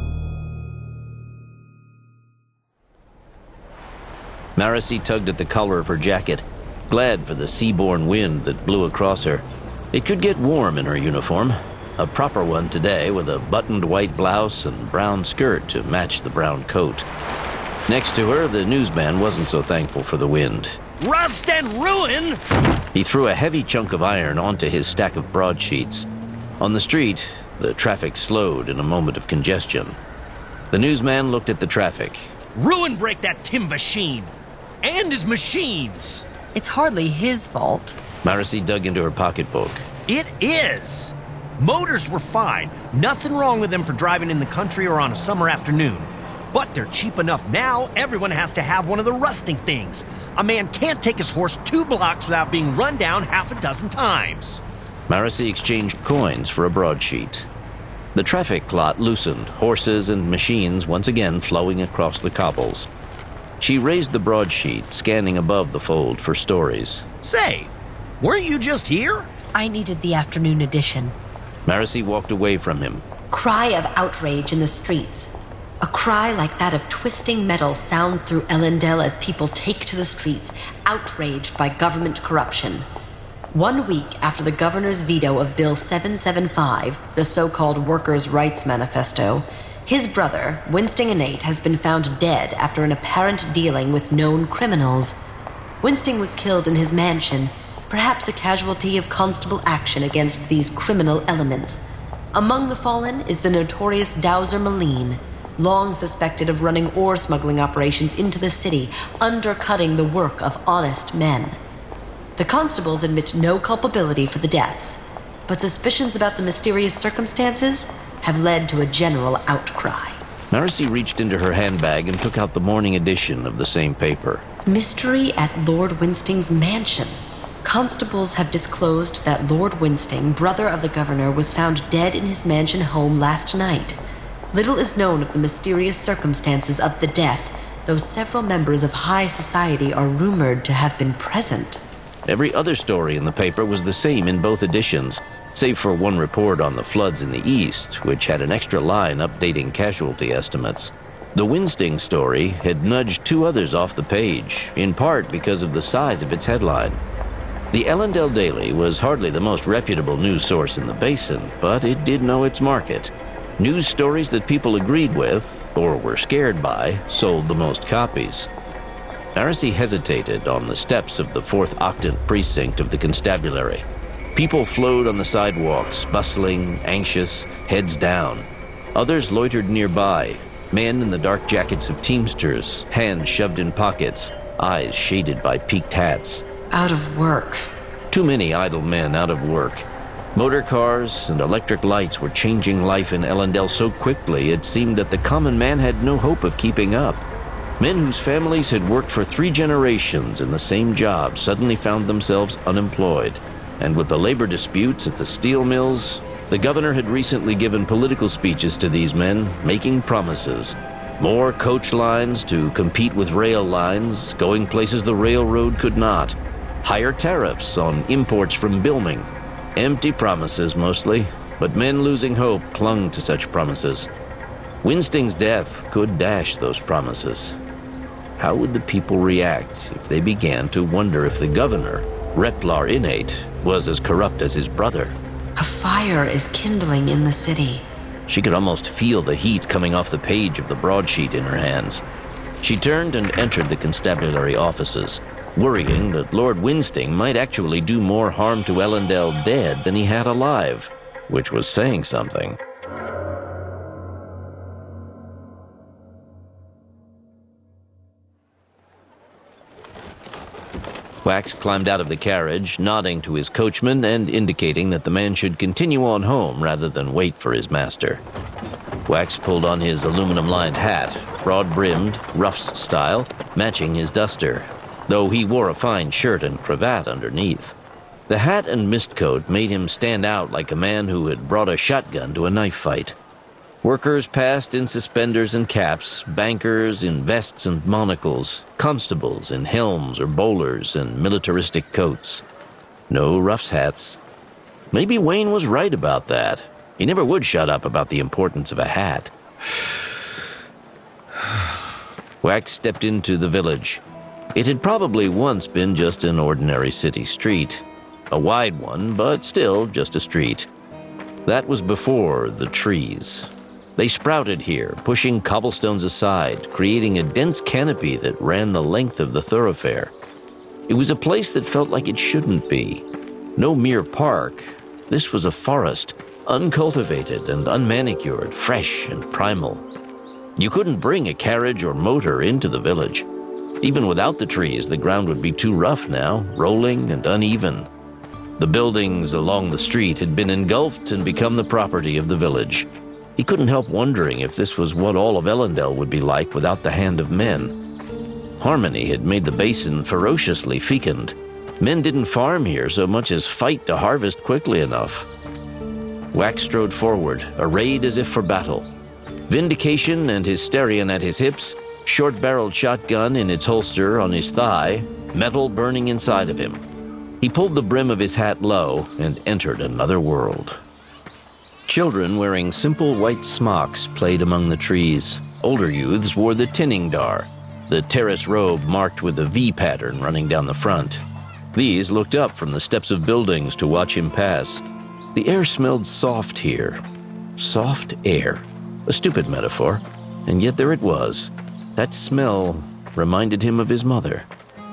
Marasi tugged at the collar of her jacket, glad for the sea-borne wind that blew across her. It could get warm in her uniform, a proper one today with a buttoned white blouse and brown skirt to match the brown coat. Next to her, the newsman wasn't so thankful for the wind. Rust and ruin! He threw a heavy chunk of iron onto his stack of broadsheets. On the street, the traffic slowed in a moment of congestion. The newsman looked at the traffic. Ruin break that Tim machine! And his machines! It's hardly his fault. Marasi dug into her pocketbook. It is! Motors were fine. Nothing wrong with them for driving in the country or on a summer afternoon. But they're cheap enough now, everyone has to have one of the rusting things. A man can't take his horse 2 blocks without being run down half a dozen times. Marasi exchanged coins for a broadsheet. The traffic lot loosened, horses and machines once again flowing across the cobbles. She raised the broadsheet, scanning above the fold for stories. Say, weren't you just here? I needed the afternoon edition. Marasi walked away from him. Cry of outrage in the streets. A cry like that of twisting metal sounds through Elendel as people take to the streets, outraged by government corruption. 1 week after the governor's veto of Bill 775, the so-called Workers' Rights Manifesto, his brother, Winston Innate, has been found dead after an apparent dealing with known criminals. Winston was killed in his mansion, perhaps a casualty of constable action against these criminal elements. Among the fallen is the notorious Dowser Maline, long suspected of running ore smuggling operations into the city, undercutting the work of honest men. The constables admit no culpability for the deaths, but suspicions about the mysterious circumstances have led to a general outcry. Marasi reached into her handbag and took out the morning edition of the same paper. Mystery at Lord Winsting's mansion. Constables have disclosed that Lord Winsting, brother of the governor, was found dead in his mansion home last night. Little is known of the mysterious circumstances of the death, though several members of high society are rumored to have been present. Every other story in the paper was the same in both editions, save for one report on the floods in the east, which had an extra line updating casualty estimates. The Winsting story had nudged 2 others off the page, in part because of the size of its headline. The Elendel Daily was hardly the most reputable news source in the basin, but it did know its market. News stories that people agreed with, or were scared by, sold the most copies. Marasi hesitated on the steps of the 4th Octant precinct of the constabulary. People flowed on the sidewalks, bustling, anxious, heads down. Others loitered nearby, men in the dark jackets of teamsters, hands shoved in pockets, eyes shaded by peaked hats. Out of work. Too many idle men out of work. Motor cars and electric lights were changing life in Elendel so quickly it seemed that the common man had no hope of keeping up. Men whose families had worked for 3 generations in the same job suddenly found themselves unemployed. And with the labor disputes at the steel mills, the governor had recently given political speeches to these men, making promises. More coach lines to compete with rail lines, going places the railroad could not. Higher tariffs on imports from Bilming. Empty promises mostly, but men losing hope clung to such promises. Winsting's death could dash those promises. How would the people react if they began to wonder if the governor, Replar Innate, was as corrupt as his brother? A fire is kindling in the city. She could almost feel the heat coming off the page of the broadsheet in her hands. She turned and entered the constabulary offices, worrying that Lord Winsting might actually do more harm to Elendel dead than he had alive, which was saying something. Wax climbed out of the carriage, nodding to his coachman and indicating that the man should continue on home rather than wait for his master. Wax pulled on his aluminum-lined hat, broad-brimmed, Ruff's style, matching his duster, though he wore a fine shirt and cravat underneath. The hat and mist coat made him stand out like a man who had brought a shotgun to a knife fight. Workers passed in suspenders and caps, bankers in vests and monocles, constables in helms or bowlers and militaristic coats. No roughs' hats. Maybe Wayne was right about that. He never would shut up about the importance of a hat. Wax stepped into the village. It had probably once been just an ordinary city street. A wide one, but still just a street. That was before the trees. They sprouted here, pushing cobblestones aside, creating a dense canopy that ran the length of the thoroughfare. It was a place that felt like it shouldn't be. No mere park. This was a forest, uncultivated and unmanicured, fresh and primal. You couldn't bring a carriage or motor into the village. Even without the trees, the ground would be too rough now, rolling and uneven. The buildings along the street had been engulfed and become the property of the village. He couldn't help wondering if this was what all of Ellendale would be like without the hand of men. Harmony had made the basin ferociously fecund. Men didn't farm here so much as fight to harvest quickly enough. Wax strode forward, arrayed as if for battle. Vindication and Hysterion at his hips, short-barreled shotgun in its holster on his thigh, metal burning inside of him. He pulled the brim of his hat low and entered another world. Children wearing simple white smocks played among the trees. Older youths wore the Tinningdar, the terrace robe marked with a V pattern running down the front. These looked up from the steps of buildings to watch him pass. The air smelled soft here. Soft air. A stupid metaphor, and yet there it was. That smell reminded him of his mother.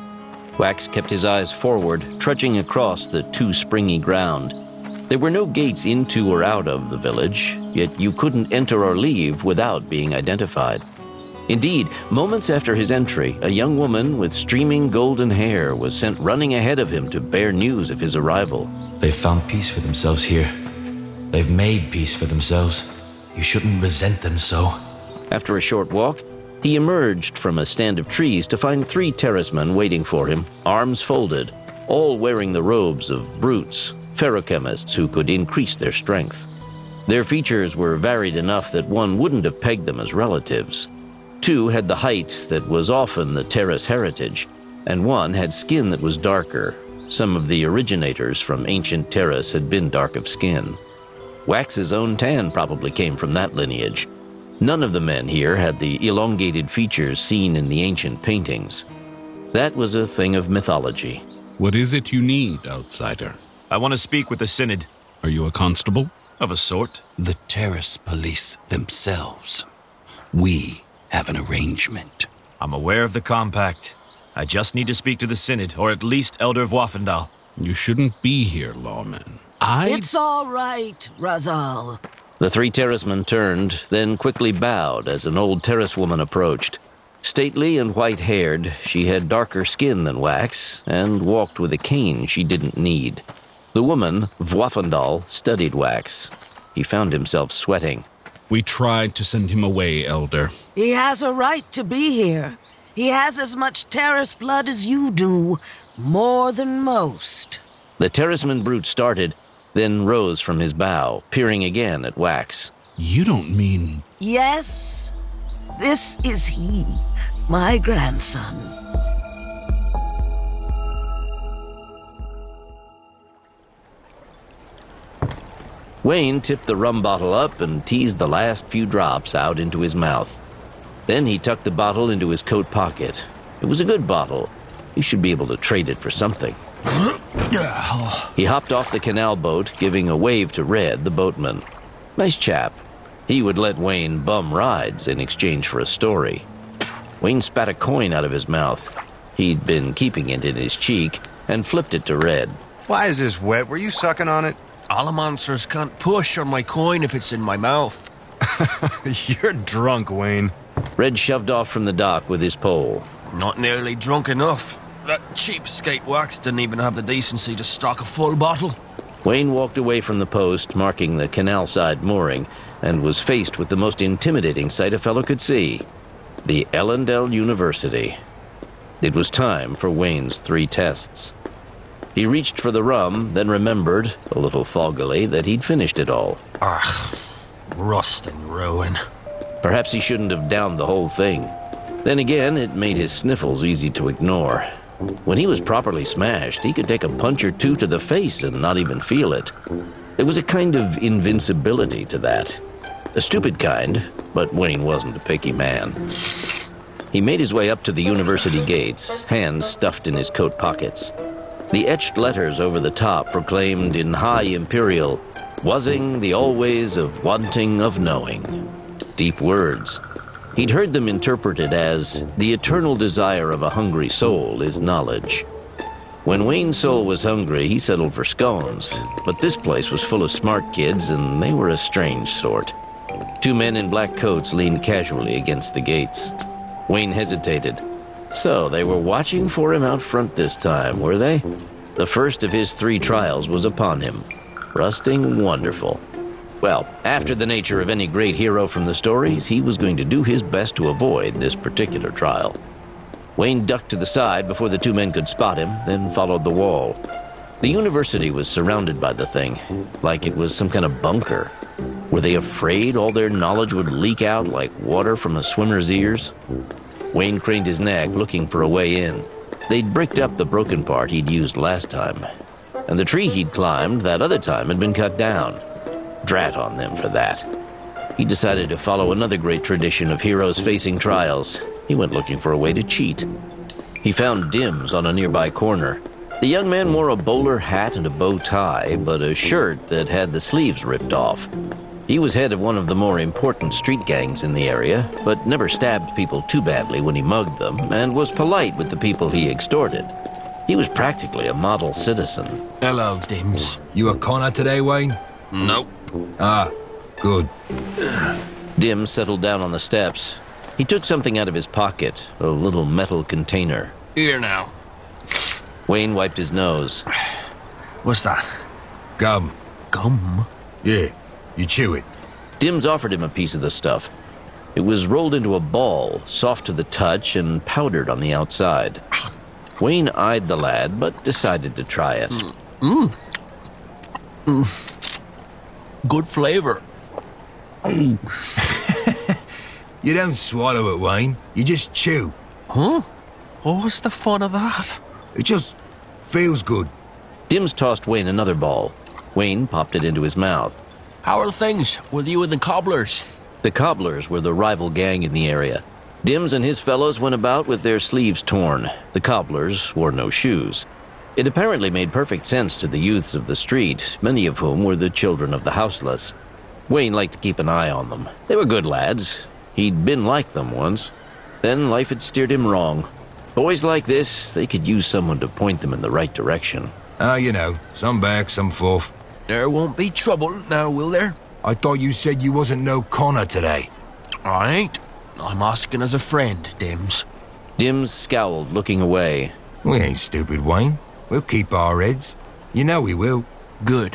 Wax kept his eyes forward, trudging across the too springy ground. There were no gates into or out of the village, yet you couldn't enter or leave without being identified. Indeed, moments after his entry, a young woman with streaming golden hair was sent running ahead of him to bear news of his arrival. They've found peace for themselves here. They've made peace for themselves. You shouldn't resent them so. After a short walk, he emerged from a stand of trees to find 3 terracemen waiting for him, arms folded, all wearing the robes of brutes, ferochemists who could increase their strength. Their features were varied enough that one wouldn't have pegged them as relatives. 2 had the height that was often the Terrace heritage, and 1 had skin that was darker. Some of the originators from ancient Terrace had been dark of skin. Wax's own tan probably came from that lineage. None of the men here had the elongated features seen in the ancient paintings. That was a thing of mythology. What is it you need, outsider? I want to speak with the Synod. Are you a constable? Of a sort. The Terrace police themselves. We have an arrangement. I'm aware of the compact. I just need to speak to the Synod, or at least Elder Voffendal. You shouldn't be here, lawman. It's all right, Razal. The 3 terracemen turned, then quickly bowed as an old terrace woman approached. Stately and white-haired, she had darker skin than Wax, and walked with a cane she didn't need. The woman, Voffendal, studied Wax. He found himself sweating. We tried to send him away, Elder. He has a right to be here. He has as much Terrace blood as you do. More than most. The terraceman brute started, then rose from his bow, peering again at Wax. You don't mean... Yes, this is he, my grandson. Wayne tipped the rum bottle up and teased the last few drops out into his mouth. Then he tucked the bottle into his coat pocket. It was a good bottle. He should be able to trade it for something. He hopped off the canal boat, giving a wave to Red, the boatman. Nice chap. He would let Wayne bum rides in exchange for a story. Wayne spat a coin out of his mouth. He'd been keeping it in his cheek and flipped it to Red. Why is this wet? Were you sucking on it? Allomancers can't push on my coin if it's in my mouth. You're drunk, Wayne. Red shoved off from the dock with his pole. Not nearly drunk enough. That cheapskate Wax didn't even have the decency to stock a full bottle. Wayne walked away from the post marking the canal-side mooring and was faced with the most intimidating sight a fellow could see. The Ellendale University. It was time for Wayne's 3 tests. He reached for the rum, then remembered, a little foggily, that he'd finished it all. Rust and ruin. Perhaps he shouldn't have downed the whole thing. Then again, it made his sniffles easy to ignore. When he was properly smashed, he could take a punch or two to the face and not even feel it. There was a kind of invincibility to that. A stupid kind, but Wayne wasn't a picky man. He made his way up to the university gates, hands stuffed in his coat pockets. The etched letters over the top proclaimed in high imperial, "Wasing the always of wanting of knowing." Deep words. He'd heard them interpreted as, "The eternal desire of a hungry soul is knowledge." When Wayne's soul was hungry, he settled for scones, but this place was full of smart kids, and they were a strange sort. Two men in black coats leaned casually against the gates. Wayne hesitated. So they were watching for him out front this time, were they? The first of his 3 trials was upon him. Rusting wonderful. Well, after the nature of any great hero from the stories, he was going to do his best to avoid this particular trial. Wayne ducked to the side before the 2 men could spot him, then followed the wall. The university was surrounded by the thing, like it was some kind of bunker. Were they afraid all their knowledge would leak out like water from a swimmer's ears? Wayne craned his neck, looking for a way in. They'd bricked up the broken part he'd used last time, and the tree he'd climbed that other time had been cut down. Drat on them for that. He decided to follow another great tradition of heroes facing trials. He went looking for a way to cheat. He found Dims on a nearby corner. The young man wore a bowler hat and a bow tie, but a shirt that had the sleeves ripped off. He was head of one of the more important street gangs in the area, but never stabbed people too badly when he mugged them, and was polite with the people he extorted. He was practically a model citizen. Hello, Dims. You a conner today, Wayne? Nope. Ah, good. Dims settled down on the steps. He took something out of his pocket, a little metal container. Here now. Wayne wiped his nose. What's that? Gum. Gum? Yeah, you chew it. Dims offered him a piece of the stuff. It was rolled into a ball, soft to the touch and powdered on the outside. Wayne eyed the lad, but decided to try it. Good flavor. You don't swallow it, Wayne. You just chew. Huh? Oh, what's the fun of that? It just feels good. Dims tossed Wayne another ball. Wayne popped it into his mouth. How are things with you and the cobblers? The cobblers were the rival gang in the area. Dims and his fellows went about with their sleeves torn. The cobblers wore no shoes. It apparently made perfect sense to the youths of the street, many of whom were the children of the houseless. Wayne liked to keep an eye on them. They were good lads. He'd been like them once. Then life had steered him wrong. Boys like this, they could use someone to point them in the right direction. Ah, you know, some back, some forth. There won't be trouble now, will there? I thought you said you wasn't no conner today. I ain't. I'm asking as a friend, Dims. Dims scowled, looking away. We ain't stupid, Wayne. We'll keep our heads. You know we will. Good.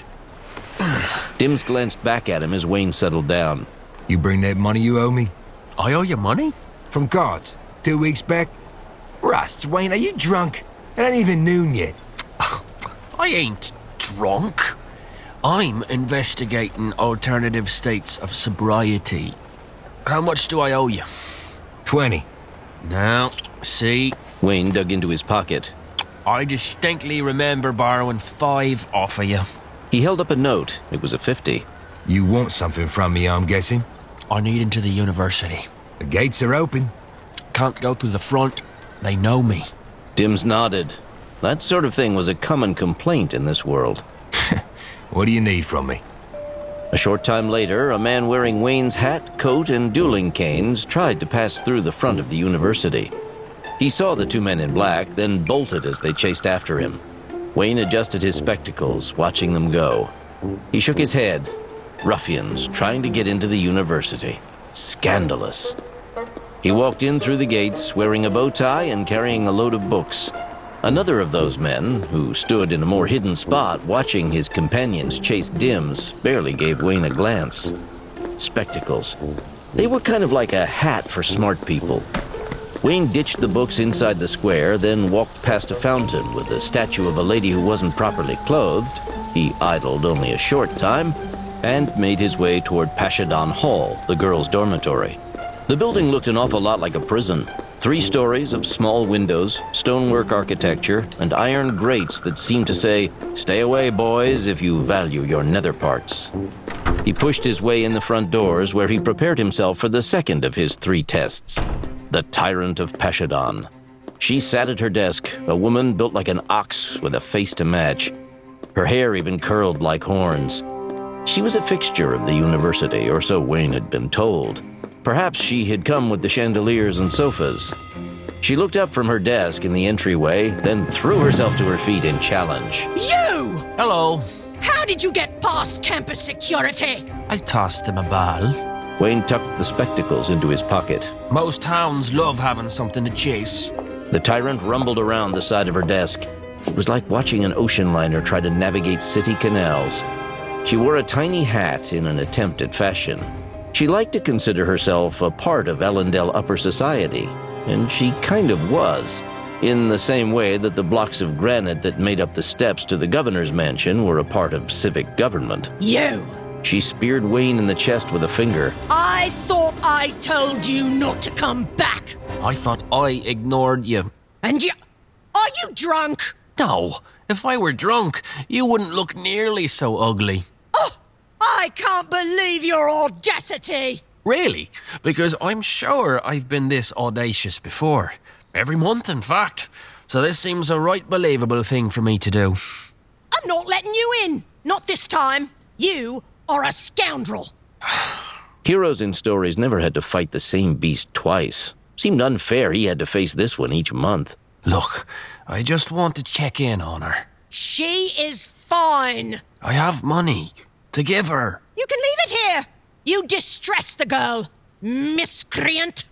Dims glanced back at him as Wayne settled down. You bring that money you owe me? I owe you money? From cards. 2 weeks back? Rusts, Wayne, are you drunk? It ain't even noon yet. I ain't drunk. I'm investigating alternative states of sobriety. How much do I owe you? 20. Now, see? Wayne dug into his pocket. I distinctly remember borrowing 5 off of you. He held up a note. It was a 50. You want something from me, I'm guessing? I need into the university. The gates are open. Can't go through the front. They know me. Dims nodded. That sort of thing was a common complaint in this world. What do you need from me? A short time later, a man wearing Wayne's hat, coat, and dueling canes tried to pass through the front of the university. He saw the 2 men in black, then bolted as they chased after him. Wayne adjusted his spectacles, watching them go. He shook his head. Ruffians trying to get into the university. Scandalous. He walked in through the gates, wearing a bow tie and carrying a load of books. Another of those men, who stood in a more hidden spot watching his companions chase Dims, barely gave Wayne a glance. Spectacles. They were kind of like a hat for smart people. Wayne ditched the books inside the square, then walked past a fountain with a statue of a lady who wasn't properly clothed. He idled only a short time, and made his way toward Pashadan Hall, the girls' dormitory. The building looked an awful lot like a prison. 3 stories of small windows, stonework architecture, and iron grates that seemed to say, "Stay away, boys, if you value your nether parts." He pushed his way in the front doors, where he prepared himself for the second of his 3 tests, the Tyrant of Pashadon. She sat at her desk, a woman built like an ox with a face to match. Her hair even curled like horns. She was a fixture of the university, or so Wayne had been told. Perhaps she had come with the chandeliers and sofas. She looked up from her desk in the entryway, then threw herself to her feet in challenge. You! Hello. How did you get past campus security? I tossed them a ball. Wayne tucked the spectacles into his pocket. Most hounds love having something to chase. The Tyrant rumbled around the side of her desk. It was like watching an ocean liner try to navigate city canals. She wore a tiny hat in an attempt at fashion. She liked to consider herself a part of Ellendale upper society, and she kind of was, in the same way that the blocks of granite that made up the steps to the governor's mansion were a part of civic government. You! She speared Wayne in the chest with a finger. I thought I told you not to come back. I thought I ignored you. And you... Are you drunk? No, if I were drunk, you wouldn't look nearly so ugly. Oh, I can't believe your audacity. Really? Because I'm sure I've been this audacious before. Every month, in fact. So this seems a right believable thing for me to do. I'm not letting you in. Not this time. You are a scoundrel. Heroes in stories never had to fight the same beast twice. Seemed unfair he had to face this one each month. Look, I just want to check in on her. She is fine. I have money to give her. You can leave it here. You distress the girl, miscreant.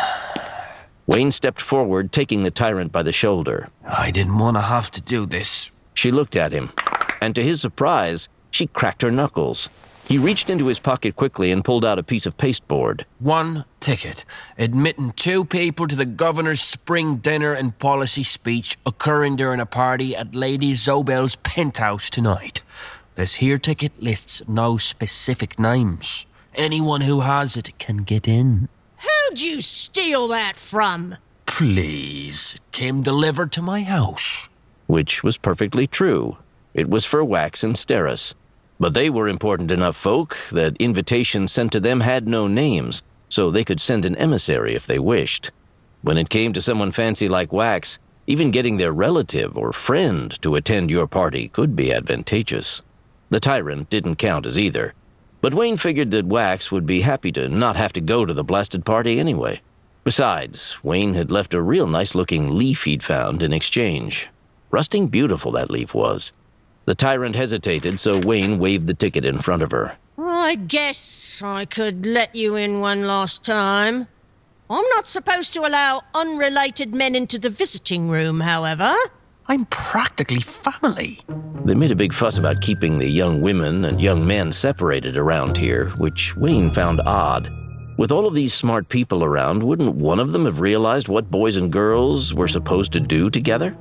Wayne stepped forward, taking the Tyrant by the shoulder. I didn't want to have to do this. She looked at him, and to his surprise, she cracked her knuckles. He reached into his pocket quickly and pulled out a piece of pasteboard. 1 ticket, admitting 2 people to the governor's spring dinner and policy speech occurring during a party at Lady Zobel's penthouse tonight. This here ticket lists no specific names. Anyone who has it can get in. Who'd you steal that from? Please, it came delivered to my house. Which was perfectly true. It was for Wax and Steris. But they were important enough folk that invitations sent to them had no names, so they could send an emissary if they wished. When it came to someone fancy like Wax, even getting their relative or friend to attend your party could be advantageous. The Tyrant didn't count as either, but Wayne figured that Wax would be happy to not have to go to the blasted party anyway. Besides, Wayne had left a real nice-looking leaf he'd found in exchange. Rusting beautiful, that leaf was. The Tyrant hesitated, so Wayne waved the ticket in front of her. I guess I could let you in one last time. I'm not supposed to allow unrelated men into the visiting room, however. I'm practically family. They made a big fuss about keeping the young women and young men separated around here, which Wayne found odd. With all of these smart people around, wouldn't one of them have realized what boys and girls were supposed to do together?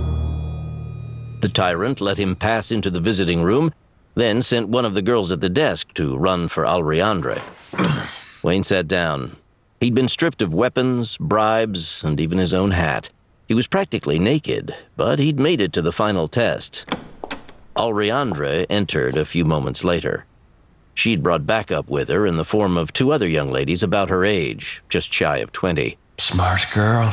The Tyrant let him pass into the visiting room, then sent one of the girls at the desk to run for Alriandre. Wayne sat down. He'd been stripped of weapons, bribes, and even his own hat. He was practically naked, but he'd made it to the final test. Alriandre entered a few moments later. She'd brought backup with her in the form of 2 other young ladies about her age, just shy of 20. Smart girl.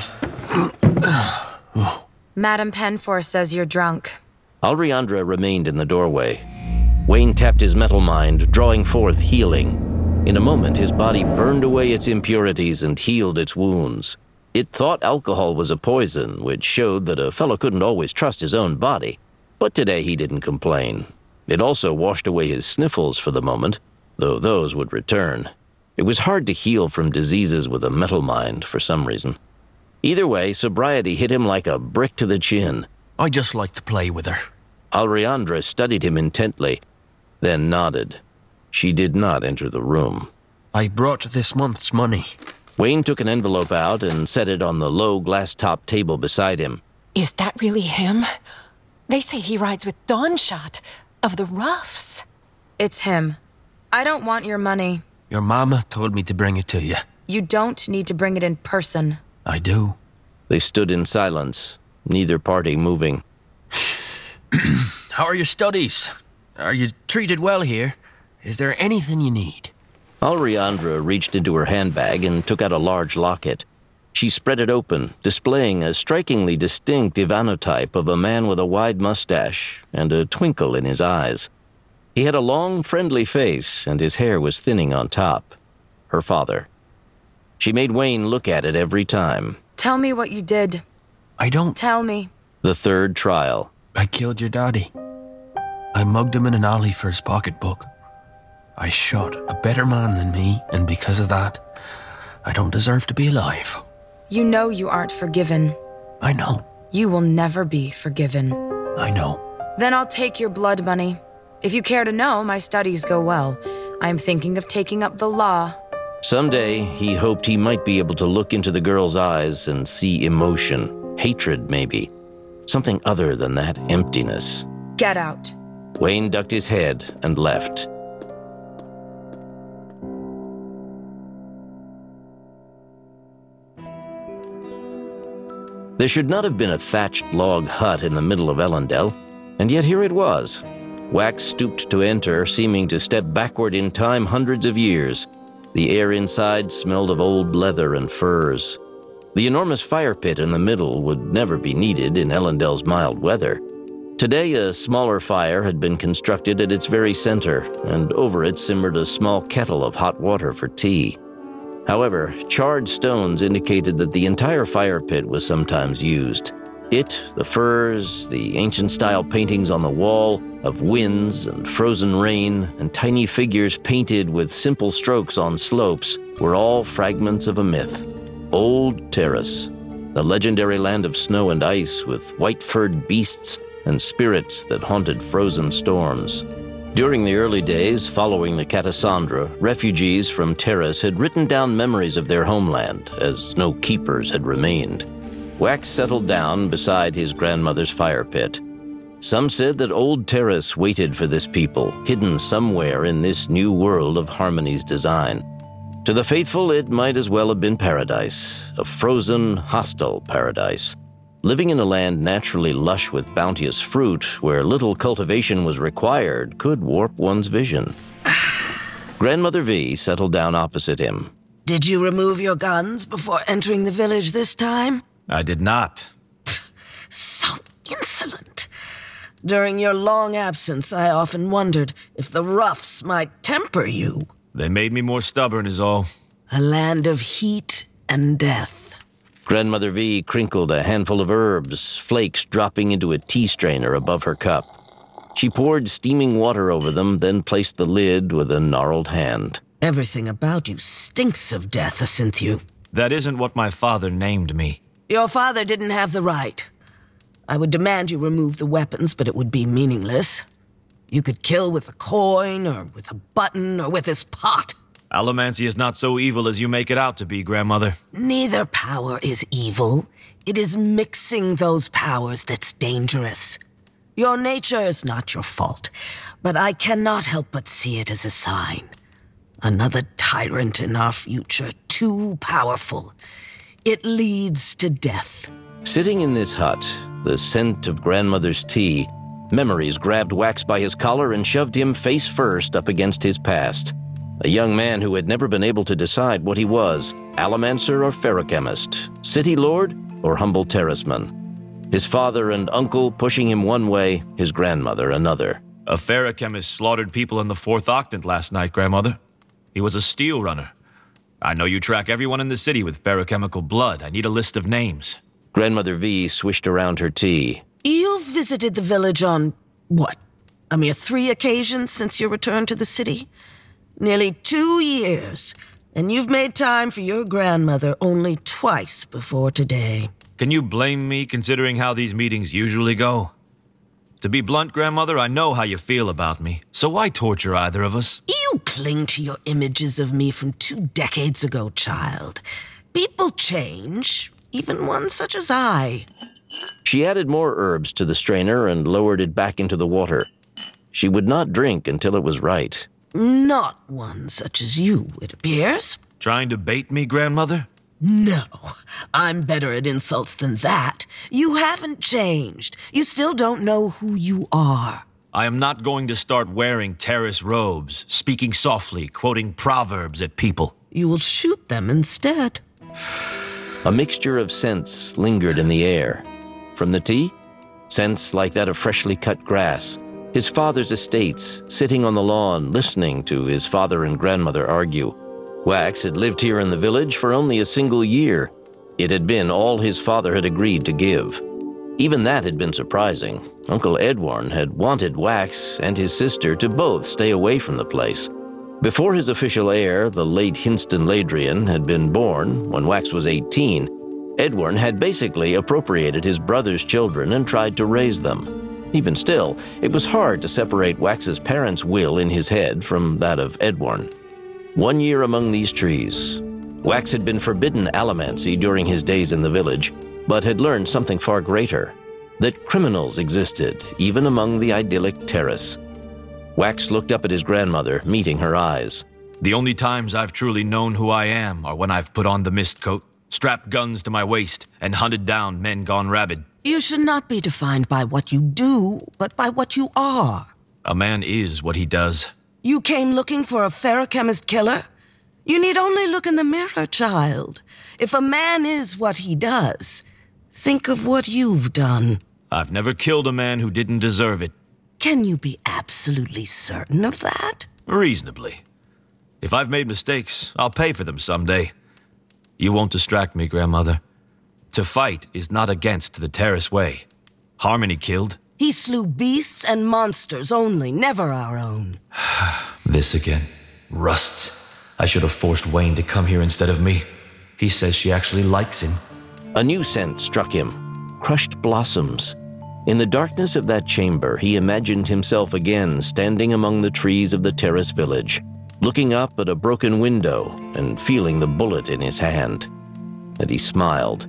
Madame Penforce says you're drunk. Alriandre remained in the doorway. Wayne tapped his metal mind, drawing forth healing. In a moment, his body burned away its impurities and healed its wounds. It thought alcohol was a poison, which showed that a fellow couldn't always trust his own body. But today he didn't complain. It also washed away his sniffles for the moment, though those would return. It was hard to heal from diseases with a metal mind for some reason. Either way, sobriety hit him like a brick to the chin. I just like to play with her. Alriandre studied him intently, then nodded. She did not enter the room. I brought this month's money. Wayne took an envelope out and set it on the low glass-top table beside him. Is that really him? They say he rides with Dawnshot of the Ruffs. It's him. I don't want your money. Your mama told me to bring it to you. You don't need to bring it in person. I do. They stood in silence, neither party moving. How are your studies? Are you treated well here? Is there anything you need? Alriandra reached into her handbag and took out a large locket. She spread it open, displaying a strikingly distinct Ivanotype of a man with a wide mustache and a twinkle in his eyes. He had a long, friendly face, and his hair was thinning on top. Her father. She made Wayne look at it every time. Tell me what you did. I don't... Tell me. The third trial. I killed your daddy. I mugged him in an alley for his pocketbook. I shot a better man than me, and because of that, I don't deserve to be alive. You know you aren't forgiven. I know. You will never be forgiven. I know. Then I'll take your blood money. If you care to know, my studies go well. I am thinking of taking up the law. Someday, he hoped he might be able to look into the girl's eyes and see emotion, hatred maybe. Something other than that emptiness. Get out. Wayne ducked his head and left. There should not have been a thatched log hut in the middle of Ellendale, and yet here it was. Wax stooped to enter, seeming to step backward in time hundreds of years. The air inside smelled of old leather and furs. The enormous fire pit in the middle would never be needed in Ellendale's mild weather. Today, a smaller fire had been constructed at its very center, and over it simmered a small kettle of hot water for tea. However, charred stones indicated that the entire fire pit was sometimes used. It, the furs, the ancient-style paintings on the wall of winds and frozen rain, and tiny figures painted with simple strokes on slopes were all fragments of a myth. Old Terrace, the legendary land of snow and ice with white-furred beasts and spirits that haunted frozen storms. During the early days following the Catasandra, refugees from Terrace had written down memories of their homeland, as no keepers had remained. Wax settled down beside his grandmother's fire pit. Some said that old Terrace waited for this people, hidden somewhere in this new world of Harmony's design. To the faithful, it might as well have been paradise, a frozen, hostile paradise. Living in a land naturally lush with bounteous fruit, where little cultivation was required, could warp one's vision. Grandmother V settled down opposite him. Did you remove your guns before entering the village this time? I did not. So insolent. During your long absence, I often wondered if the roughs might temper you. They made me more stubborn is all. A land of heat and death. Grandmother V crinkled a handful of herbs, flakes dropping into a tea strainer above her cup. She poured steaming water over them, then placed the lid with a gnarled hand. Everything about you stinks of death, Asyntheu. That isn't what my father named me. Your father didn't have the right. I would demand you remove the weapons, but it would be meaningless. You could kill with a coin, or with a button, or with this pot. Allomancy is not so evil as you make it out to be, Grandmother. Neither power is evil. It is mixing those powers that's dangerous. Your nature is not your fault, but I cannot help but see it as a sign. Another tyrant in our future, too powerful. It leads to death. Sitting in this hut, the scent of Grandmother's tea, memories grabbed Wax by his collar and shoved him face first up against his past. A young man who had never been able to decide what he was, allomancer or ferrochemist, city lord or humble terraceman. His father and uncle pushing him one way, his grandmother another. A ferrochemist slaughtered people in the 4th Octant last night, Grandmother. He was a steel runner. I know you track everyone in the city with ferrochemical blood. I need a list of names. Grandmother V swished around her tea. You've visited the village on, what, a mere 3 occasions since your return to the city? Nearly 2 years, and you've made time for your grandmother only twice before today. Can you blame me considering how these meetings usually go? To be blunt, Grandmother, I know how you feel about me, so why torture either of us? You cling to your images of me from 2 decades ago, child. People change, even one such as I. She added more herbs to the strainer and lowered it back into the water. She would not drink until it was right. Not one such as you, it appears. Trying to bait me, Grandmother? No, I'm better at insults than that. You haven't changed. You still don't know who you are. I am not going to start wearing terrace robes, speaking softly, quoting proverbs at people. You will shoot them instead. A mixture of scents lingered in the air. From the tea, scents like that of freshly cut grass. His father's estates, sitting on the lawn, listening to his father and grandmother argue. Wax had lived here in the village for only a single year. It had been all his father had agreed to give. Even that had been surprising. Uncle Edwarn had wanted Wax and his sister to both stay away from the place. Before his official heir, the late Hinston Ladrian, had been born, when Wax was 18, Edwarn had basically appropriated his brother's children and tried to raise them. Even still, it was hard to separate Wax's parents' will in his head from that of Edwarn. 1 year among these trees, Wax had been forbidden allomancy during his days in the village, but had learned something far greater, that criminals existed even among the idyllic terrace. Wax looked up at his grandmother, meeting her eyes. The only times I've truly known who I am are when I've put on the mist coat, strapped guns to my waist, and hunted down men gone rabid. You should not be defined by what you do, but by what you are. A man is what he does. You came looking for a ferrochemist killer? You need only look in the mirror, child. If a man is what he does, think of what you've done. I've never killed a man who didn't deserve it. Can you be absolutely certain of that? Reasonably. If I've made mistakes, I'll pay for them someday. You won't distract me, Grandmother. To fight is not against the terrace way. Harmony killed. He slew beasts and monsters only, never our own. This again. Rusts. I should have forced Wayne to come here instead of me. He says she actually likes him. A new scent struck him. Crushed blossoms. In the darkness of that chamber, he imagined himself again standing among the trees of the terrace village, looking up at a broken window and feeling the bullet in his hand. And he smiled.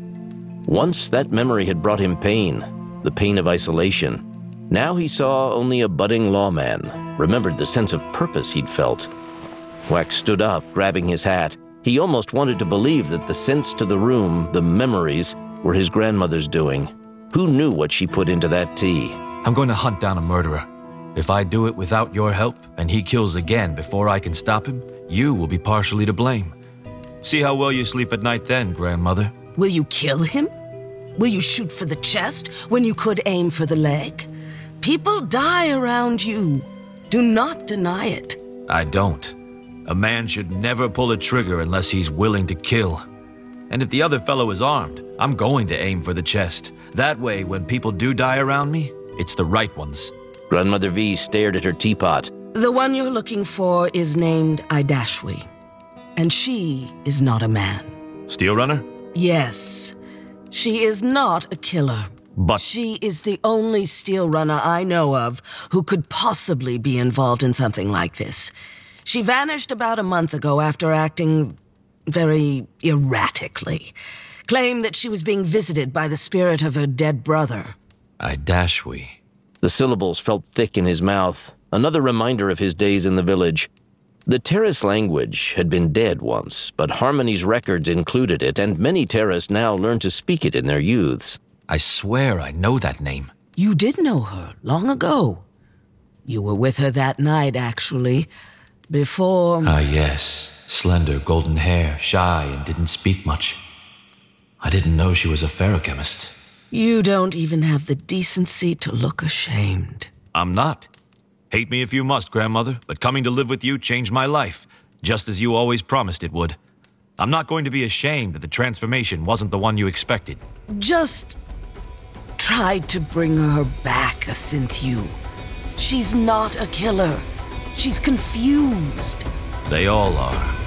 Once that memory had brought him pain, the pain of isolation. Now he saw only a budding lawman, remembered the sense of purpose he'd felt. Wax stood up, grabbing his hat. He almost wanted to believe that the scents to the room, the memories, were his grandmother's doing. Who knew what she put into that tea? I'm going to hunt down a murderer. If I do it without your help, and he kills again before I can stop him, you will be partially to blame. See how well you sleep at night then, Grandmother. Will you kill him? Will you shoot for the chest when you could aim for the leg? People die around you. Do not deny it. I don't. A man should never pull a trigger unless he's willing to kill. And if the other fellow is armed, I'm going to aim for the chest. That way, when people do die around me, it's the right ones. Grandmother V stared at her teapot. The one you're looking for is named Idashwi, and she is not a man. Steel Runner? Yes. She is not a killer. But she is the only steel runner I know of who could possibly be involved in something like this. She vanished about a month ago after acting very erratically. Claimed that she was being visited by the spirit of her dead brother. Idashwi. The syllables felt thick in his mouth, another reminder of his days in the village. The Terrace language had been dead once, but Harmony's records included it, and many Terrace now learned to speak it in their youths. I swear I know that name. You did know her long ago. You were with her that night, actually, before... Ah, yes. Slender, golden hair, shy, and didn't speak much. I didn't know she was a ferrochemist. You don't even have the decency to look ashamed. I'm not. Hate me if you must, Grandmother, but coming to live with you changed my life, just as you always promised it would. I'm not going to be ashamed that the transformation wasn't the one you expected. Just try to bring her back, Asynthew. She's not a killer. She's confused. They all are.